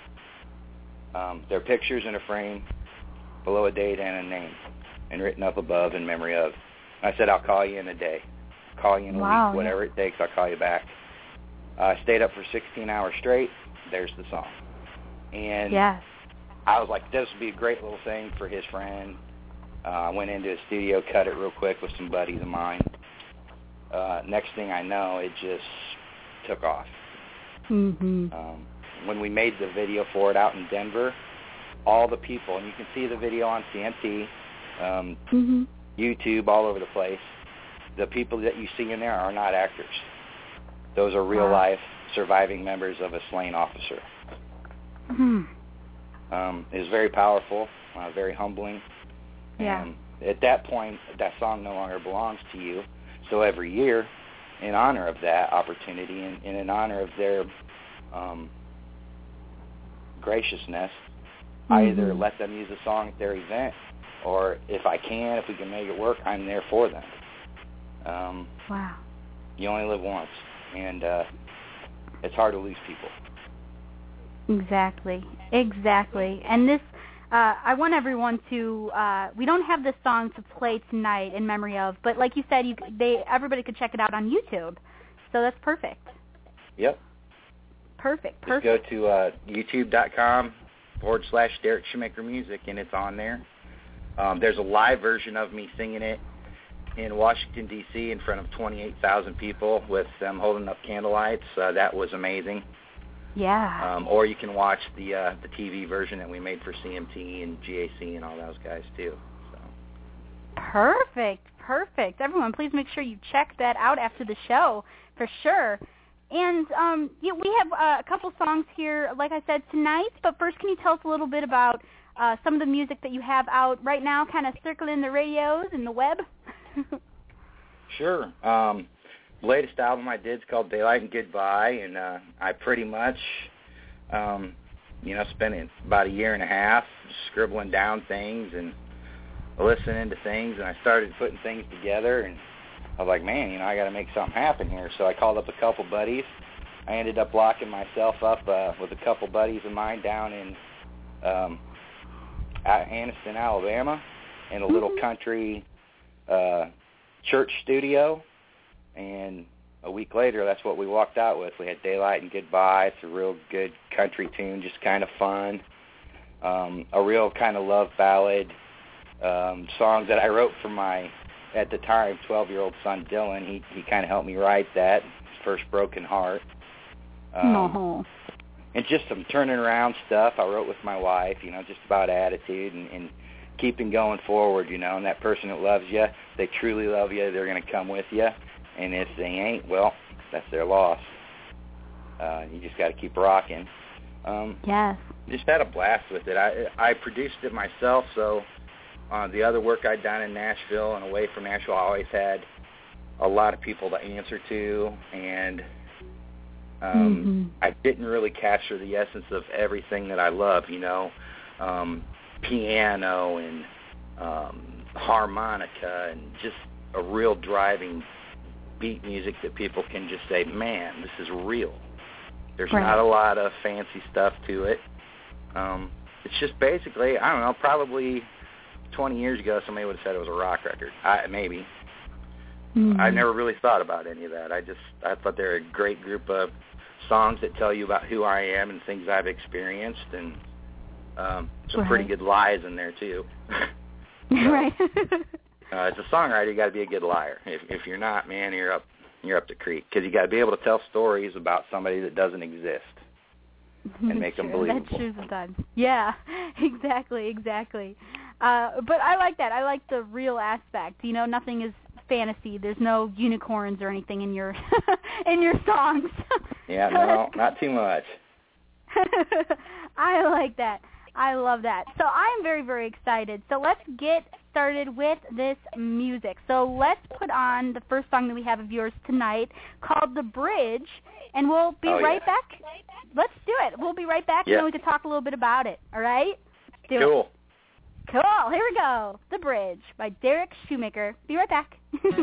there are pictures in a frame below a date and a name, and written up above in memory of. I said, I'll call you in a day. I'll call you in a week, whatever it takes, I'll call you back. I stayed up for 16 hours straight. There's the song. And I was like, this would be a great little thing for his friend. I went into his studio, cut it real quick with some buddies of mine. Next thing I know, it just took off. When we made the video for it out in Denver, all the people, and you can see the video on CMT, YouTube, all over the place, the people that you see in there are not actors. Those are real-life surviving members of a slain officer. It was very powerful, very humbling. At that point, that song no longer belongs to you. So every year, in honor of that opportunity and in honor of their graciousness, I either let them use the song at their event, or if we can make it work, I'm there for them. Wow. You only live once, and it's hard to lose people. Exactly. And this, I want everyone to, we don't have this song to play tonight in memory of, but like you said, everybody could check it out on YouTube. So that's perfect. Yep. Perfect. Just go to youtube.com/Derek Shoemaker Music, and it's on there. There's a live version of me singing it in Washington, D.C. in front of 28,000 people with them holding up candlelights. That was amazing. Yeah. Or you can watch the TV version that we made for CMT and GAC and all those guys, too. So. Perfect. Everyone, please make sure you check that out after the show, for sure. And we have a couple songs here, like I said, tonight. But first, can you tell us a little bit about some of the music that you have out right now, kind of circling the radios and the web? Sure. The latest album I did is called Daylight and Goodbye, and I pretty much, spent about a year and a half scribbling down things and listening to things, and I started putting things together, and I was like, man, I got to make something happen here. So I called up a couple buddies. I ended up locking myself up with a couple buddies of mine down in Anniston, Alabama, in a little country church studio, and a week later, that's what we walked out with. We had Daylight and Goodbye. It's a real good country tune, just kind of fun. A real kind of love ballad song that I wrote for my, at the time, 12-year-old son, Dylan. He kind of helped me write that, his first broken heart. And just some turning around stuff I wrote with my wife, just about attitude and keeping going forward, and that person that loves you, they truly love you, they're going to come with you. And if they ain't, well, that's their loss. You just got to keep rocking. Yes. Just had a blast with it. I produced it myself, so the other work I'd done in Nashville and away from Nashville, I always had a lot of people to answer to, and I didn't really capture the essence of everything that I love, piano and harmonica and just a real driving beat music that people can just say, man, this is real. There's not a lot of fancy stuff to it. It's just basically, I don't know, probably 20 years ago somebody would have said it was a rock record. Maybe. I never really thought about any of that. I thought they were a great group of songs that tell you about who I am and things I've experienced, and some pretty good lies in there too. Right. As a songwriter, you got to be a good liar. If you're not, man, you're up the creek, because you got to be able to tell stories about somebody that doesn't exist and make them believable. That's true sometimes. Yeah, exactly. But I like that. I like the real aspect. Nothing is fantasy. There's no unicorns or anything in your in your songs. Yeah, no, not too much. I like that. I love that. So I'm very, very excited. So let's get started with this music. So let's put on the first song that we have of yours tonight, called The Bridge, and we'll be right back. Let's do it. We'll be right back, and then we can talk a little bit about it. All right? Cool. Cool. Here we go. The Bridge by Derek Shoemaker. Be right back.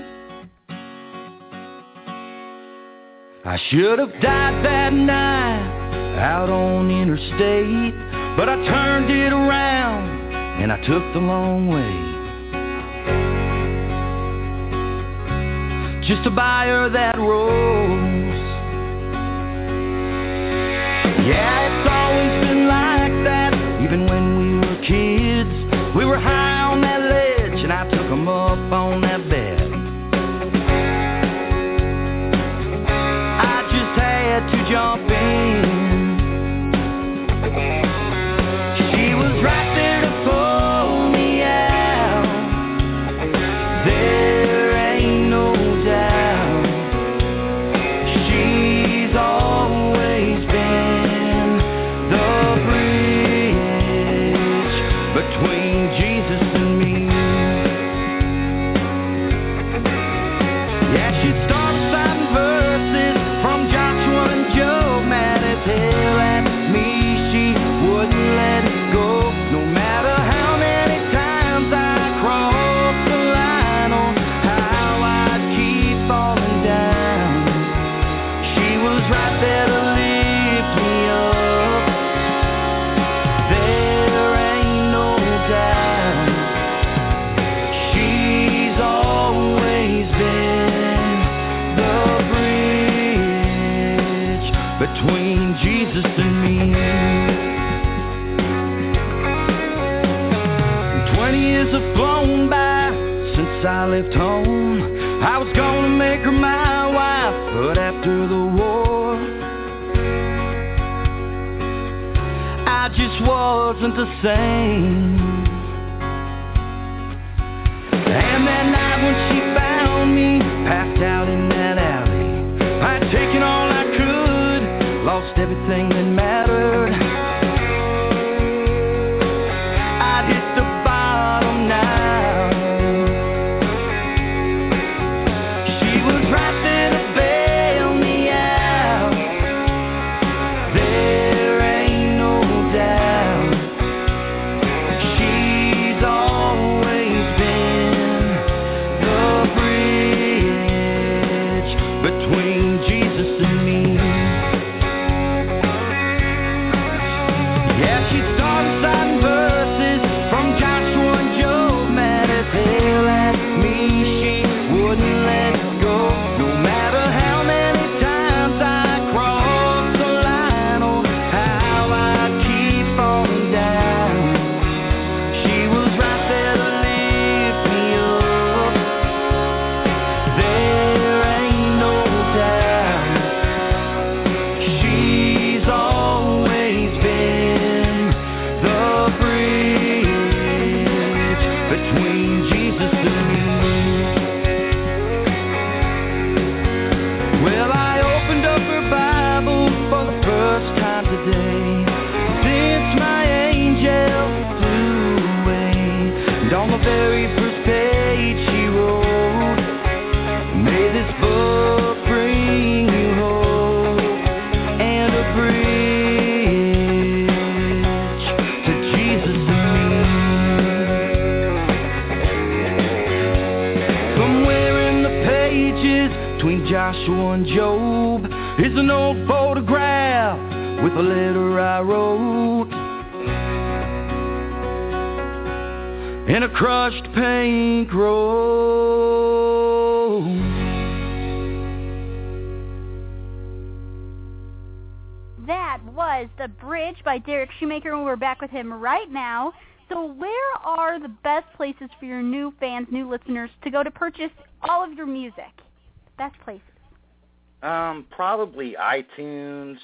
I should have died that night out on interstate, but I turned it around and I took the long way, just to buy her that rose. Yeah, it's always been like that, even when we were kids. We were high on that ledge and I took 'em up on that bed. I just had to jump in. She was right there to pull me out. There ain't no doubt. She's always been the bridge between Jesus and me. Yeah, she'd start reciting verses from Joshua and Job, mad as hell at me she would. Jesus and me. 20 years have flown by since I left home. I was gonna make her my wife, but after the war, I just wasn't the same. And that night when she found me, passed out in that alley, I'd taken all I could, lost everything that mattered. I'd hit the bottom now. She was right there to bail me out. There ain't no doubt. She's always been the bridge between Jesus and me. Yeah, she'd start reciting verses from Joshua and Job, mad as hell at me, she wouldn't let go. No matter how many times I crossed the line, or how I'd keep on down, she was right there to lift me up. There ain't no doubt. She's always been the bridge between Jesus and me. Well, I opened up her Bible for the first time today, since my angel flew away. And on the very first page she wrote, may this book bring you hope and a bridge to Jesus and me. Somewhere in the pages between Joshua and Job is an old photograph with a letter I wrote in a crushed pink rose. That was The Bridge by Derek Shoemaker, and we're back with him right now. So where are the best places for your new fans, new listeners, to go to purchase all of your music? Best places. Probably iTunes,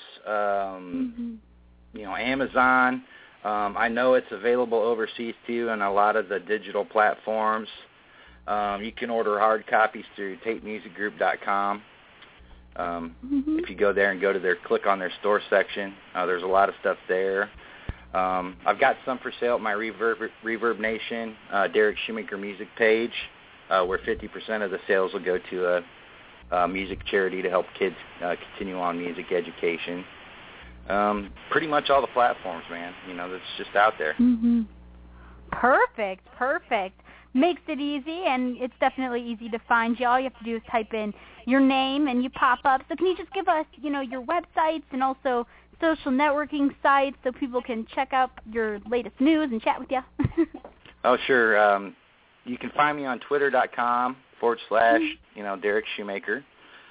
Amazon. I know it's available overseas too on a lot of the digital platforms. You can order hard copies through tapemusicgroup.com. If you go there and click on their store section, there's a lot of stuff there. I've got some for sale at my Reverb Nation, Derek Shoemaker music page, where 50% of the sales will go to a music charity to help kids continue on music education. Pretty much all the platforms, man. That's just out there. Perfect. Makes it easy, and it's definitely easy to find you. All you have to do is type in your name, and you pop up. So can you just give us, your websites and also social networking sites so people can check out your latest news and chat with you? Oh, sure. You can find me on twitter.com /Derek Shoemaker,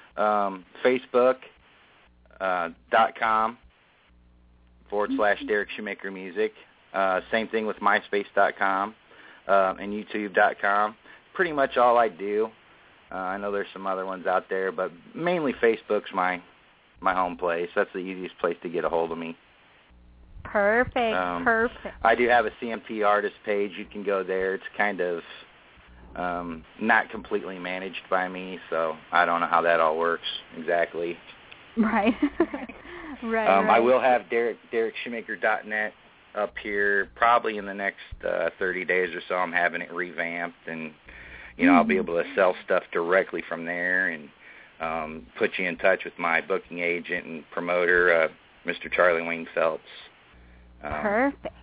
Facebook.com /Derek Shoemaker Music. Same thing with MySpace.com and YouTube.com. Pretty much all I do. I know there's some other ones out there, but mainly Facebook's my home place. That's the easiest place to get a hold of me. Perfect. I do have a CMT artist page. You can go there. It's kind of not completely managed by me, so I don't know how that all works exactly. Right. Right. I will have DerekShoemaker.net up here probably in the next 30 days or so. I'm having it revamped, and I'll be able to sell stuff directly from there and put you in touch with my booking agent and promoter, Mr. Charlie Wayne Phelps. Perfect.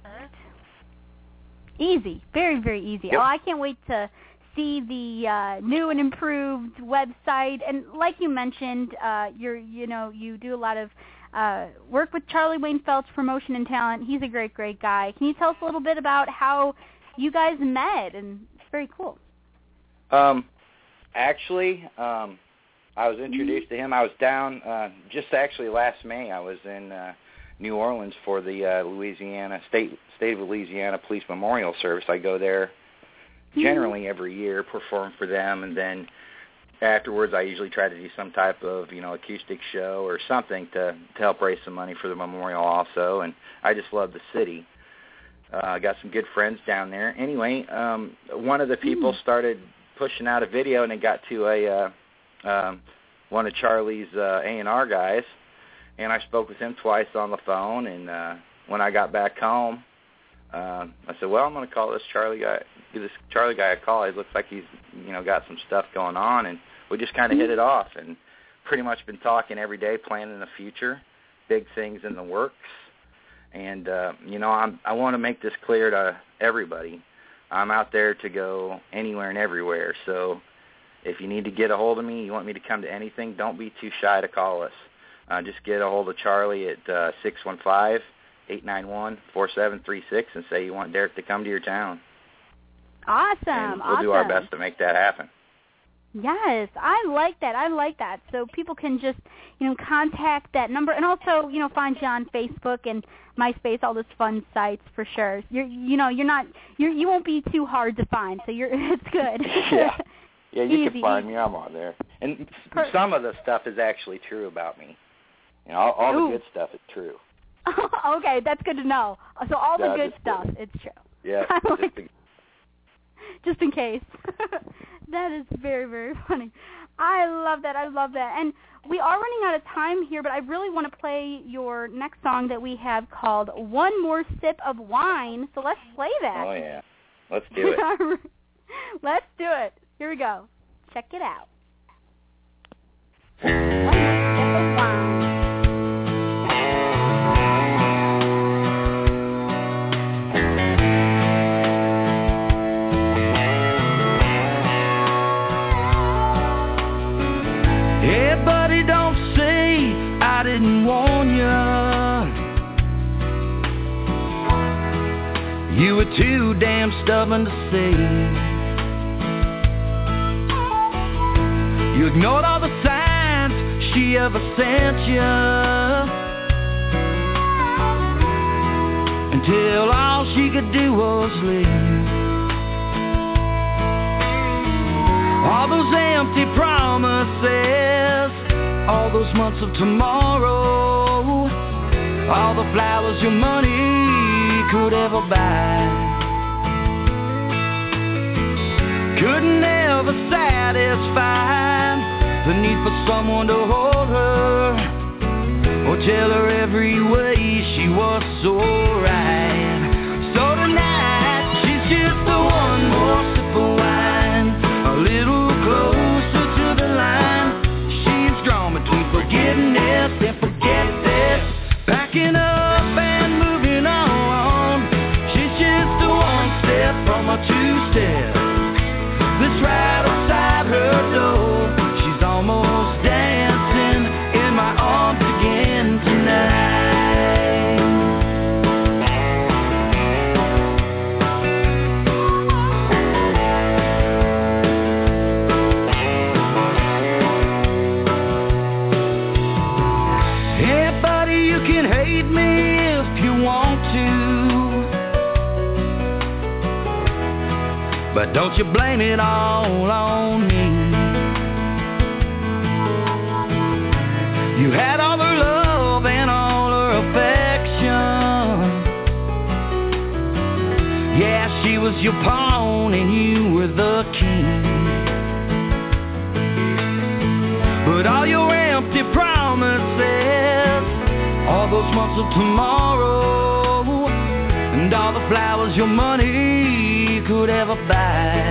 Easy. Very, very easy. Yep. Oh, I can't wait to see the new and improved website. And like you mentioned, you do a lot of work with Charlie Wayne Phelps, promotion and talent. He's a great, great guy. Can you tell us a little bit about how you guys met? And it's very cool. Actually, I I was introduced to him. I was down just actually last May. I was in New Orleans for the State of Louisiana Police Memorial Service. I go there generally every year, perform for them, and then afterwards I usually try to do some type of, acoustic show or something to help raise some money for the memorial also, and I just love the city. I got some good friends down there. Anyway, one of the people started pushing out a video, and it got to one of Charlie's A&R guys, and I spoke with him twice on the phone, and when I got back home, I said, well, I'm going to call this Charlie guy a call. He looks like he's, got some stuff going on, and we just kind of hit it off, and pretty much been talking every day, planning the future, big things in the works. And, I want to make this clear to everybody. I'm out there to go anywhere and everywhere. So if you need to get a hold of me, you want me to come to anything, don't be too shy to call us. Just get a hold of Charlie at 615-891-4736 and say you want Derek to come to your town. Awesome. And we'll do our best to make that happen. Yes, I like that. So people can just, contact that number, and also, find you on Facebook and MySpace, all those fun sites for sure. You won't be too hard to find, so it's good. Yeah, you can find me. I'm on there, and some of the stuff is actually true about me. All the good stuff is true. Okay, that's good to know. So all the good stuff, it's true. Yeah, just in case. That is very, very funny. I love that. And we are running out of time here, but I really want to play your next song that we have called One More Sip of Wine. So let's play that. Oh, yeah. Let's do it. Let's do it. Here we go. Check it out. I didn't warn you. You were too damn stubborn to see. You ignored all the signs she ever sent you, until all she could do was leave. All those empty promises, all those months of tomorrow, all the flowers your money could ever buy, could never satisfy the need for someone to hold her or tell her every way she was so right. So tonight she's just the one more sip of wine, a little closer to the line. Between forgiveness and forgetfulness, backing up and moving on. She's just a one step from a two-step that's right outside her door. She's almost dancing in my arms again tonight. But don't you blame it all on me. You had all her love and all her affection. Yeah, she was your pawn and you were the king. But all your empty promises, all those months of tomorrow, and all the flowers your money could ever buy,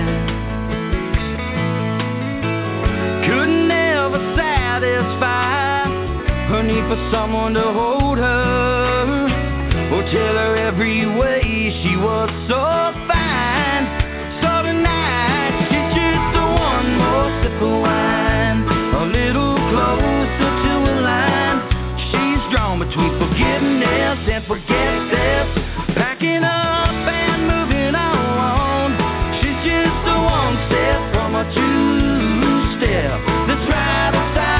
could never satisfy her need for someone to hold her or tell her every way she was so fine. So tonight she's just a one more sip of wine, a little closer to a line. She's drawn between forgiveness and forgetfulness, backing up and moving on. She's just a one step from a two-step that's right outside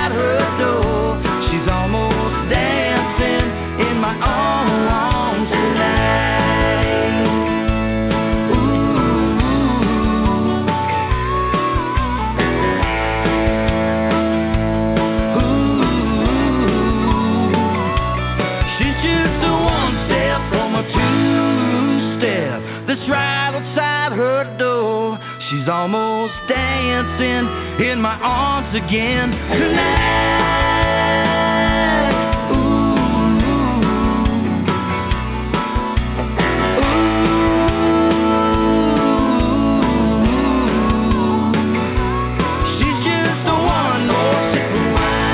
that's right outside her door. She's almost dancing in my arms again tonight. She's just the one more sip of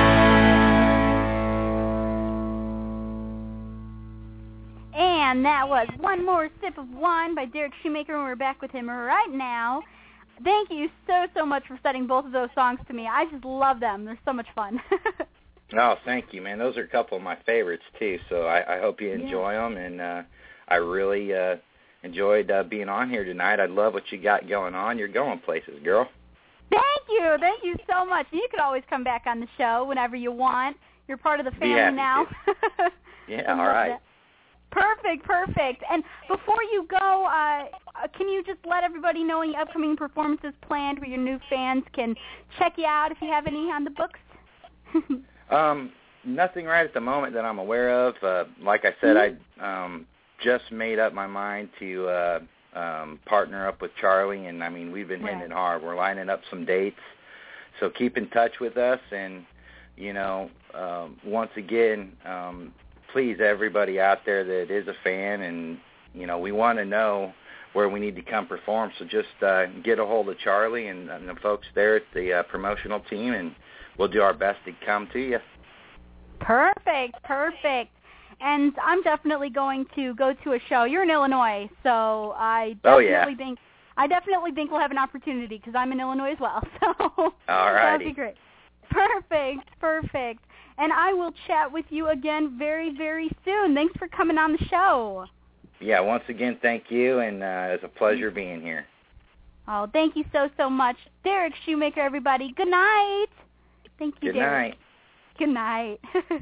wine. And that was One More Sip of Wine by Derek Shoemaker, and we're back with him right now. Thank you so much for sending both of those songs to me. I just love them. They're so much fun. Oh, thank you, man. Those are a couple of my favorites, too, so I hope you enjoy them, and I really enjoyed being on here tonight. I love what you got going on. You're going places, girl. Thank you so much. You could always come back on the show whenever you want. You're part of the family now. Yeah, all right. That. Perfect. And before you go, can you just let everybody know any upcoming performances planned where your new fans can check you out if you have any on the books? Nothing right at the moment that I'm aware of. Like I said, I just made up my mind to partner up with Charlie, and, I mean, we've been hitting it hard. We're lining up some dates, so keep in touch with us, and, you know, once again, please, everybody out there that is a fan, and, you know, we want to know where we need to come perform, so just get a hold of Charlie and the folks there at the promotional team, and we'll do our best to come to you. Perfect. And I'm definitely going to go to a show. You're in Illinois, so I definitely think we'll have an opportunity because I'm in Illinois as well. So all right, that'd be great. Perfect. And I will chat with you again very, very soon. Thanks for coming on the show. Yeah, once again, thank you, and it's a pleasure being here. Oh, thank you so much. Derek Shoemaker, everybody. Good night. Thank you, Derek. Good night.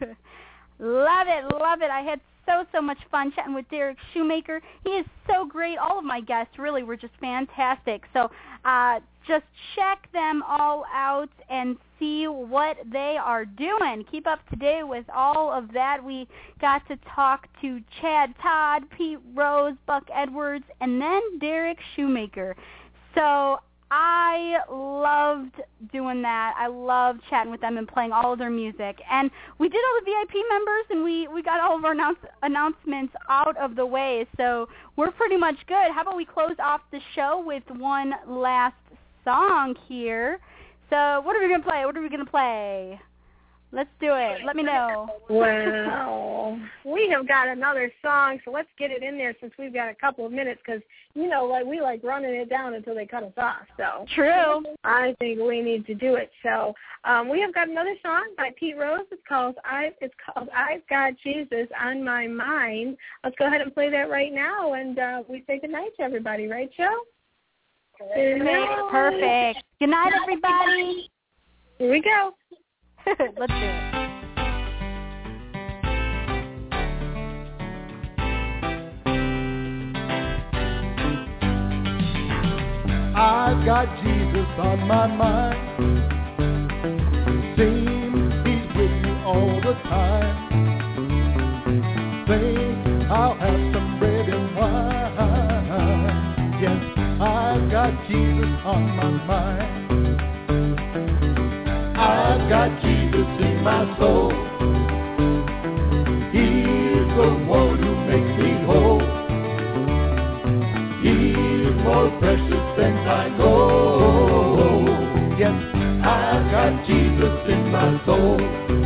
Love it. I had so much fun chatting with Derek Shoemaker. He is so great. All of my guests really were just fantastic. So just check them all out and see what they are doing. Keep up to date with all of that. We got to talk to Chad Todd, Pete Rose, Buck Edwards, and then Derek Shoemaker. So I loved doing that. I loved chatting with them and playing all of their music. And we did all the VIP members, and we got all of our announcements out of the way. So we're pretty much good. How about we close off the show with one last song here? So what are we going to play? Let's do it. Let me know. Well, we have got another song, so let's get it in there since we've got a couple of minutes because, you know, like we like running it down until they cut us off. So true. I think we need to do it. So we have got another song by Pete Rose. It's called I've Got Jesus on My Mind. Let's go ahead and play that right now, and we say goodnight to everybody. Right, Joe? Perfect. Good night, everybody. Here we go. Let's do it. I've got Jesus on my mind. Seems he's with me all the time. Think I'll have some bread and wine. Yes, I've got Jesus on my mind. I've got Jesus in my soul. He's the one who makes me whole. He's more precious than I know. Yes, I've got Jesus in my soul.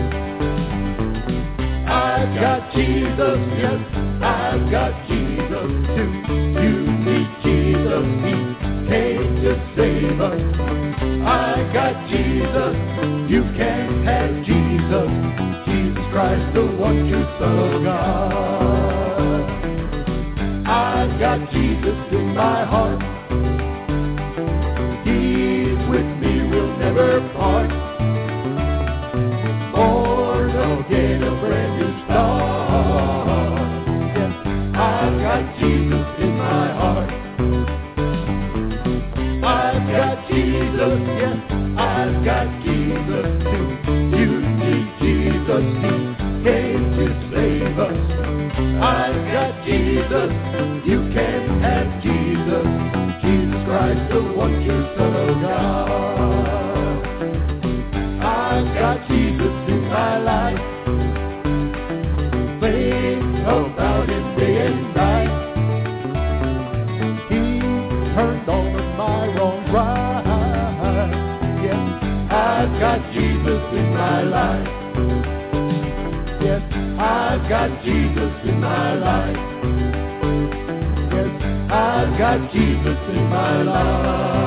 I've got Jesus, yes, I've got Jesus too. You need Jesus, He came to save us. I got Jesus, you can have Jesus, Jesus Christ, the one true Son of God. I've got Jesus in my heart, He's with me, we'll never part. Born again, a brand new start. Yes, I've got Jesus in my heart. I've got Jesus, yes, I've got Jesus too. You need Jesus, He came to save us. I've got Jesus, you can have Jesus. Jesus, Jesus Christ, the one true Son of God. I've got Jesus in my life, think about Him day and night. He turned all of my wrongs right. Yes, I've got Jesus in my life. Yes, I've got Jesus in my life. Yes, I've got Jesus in my life.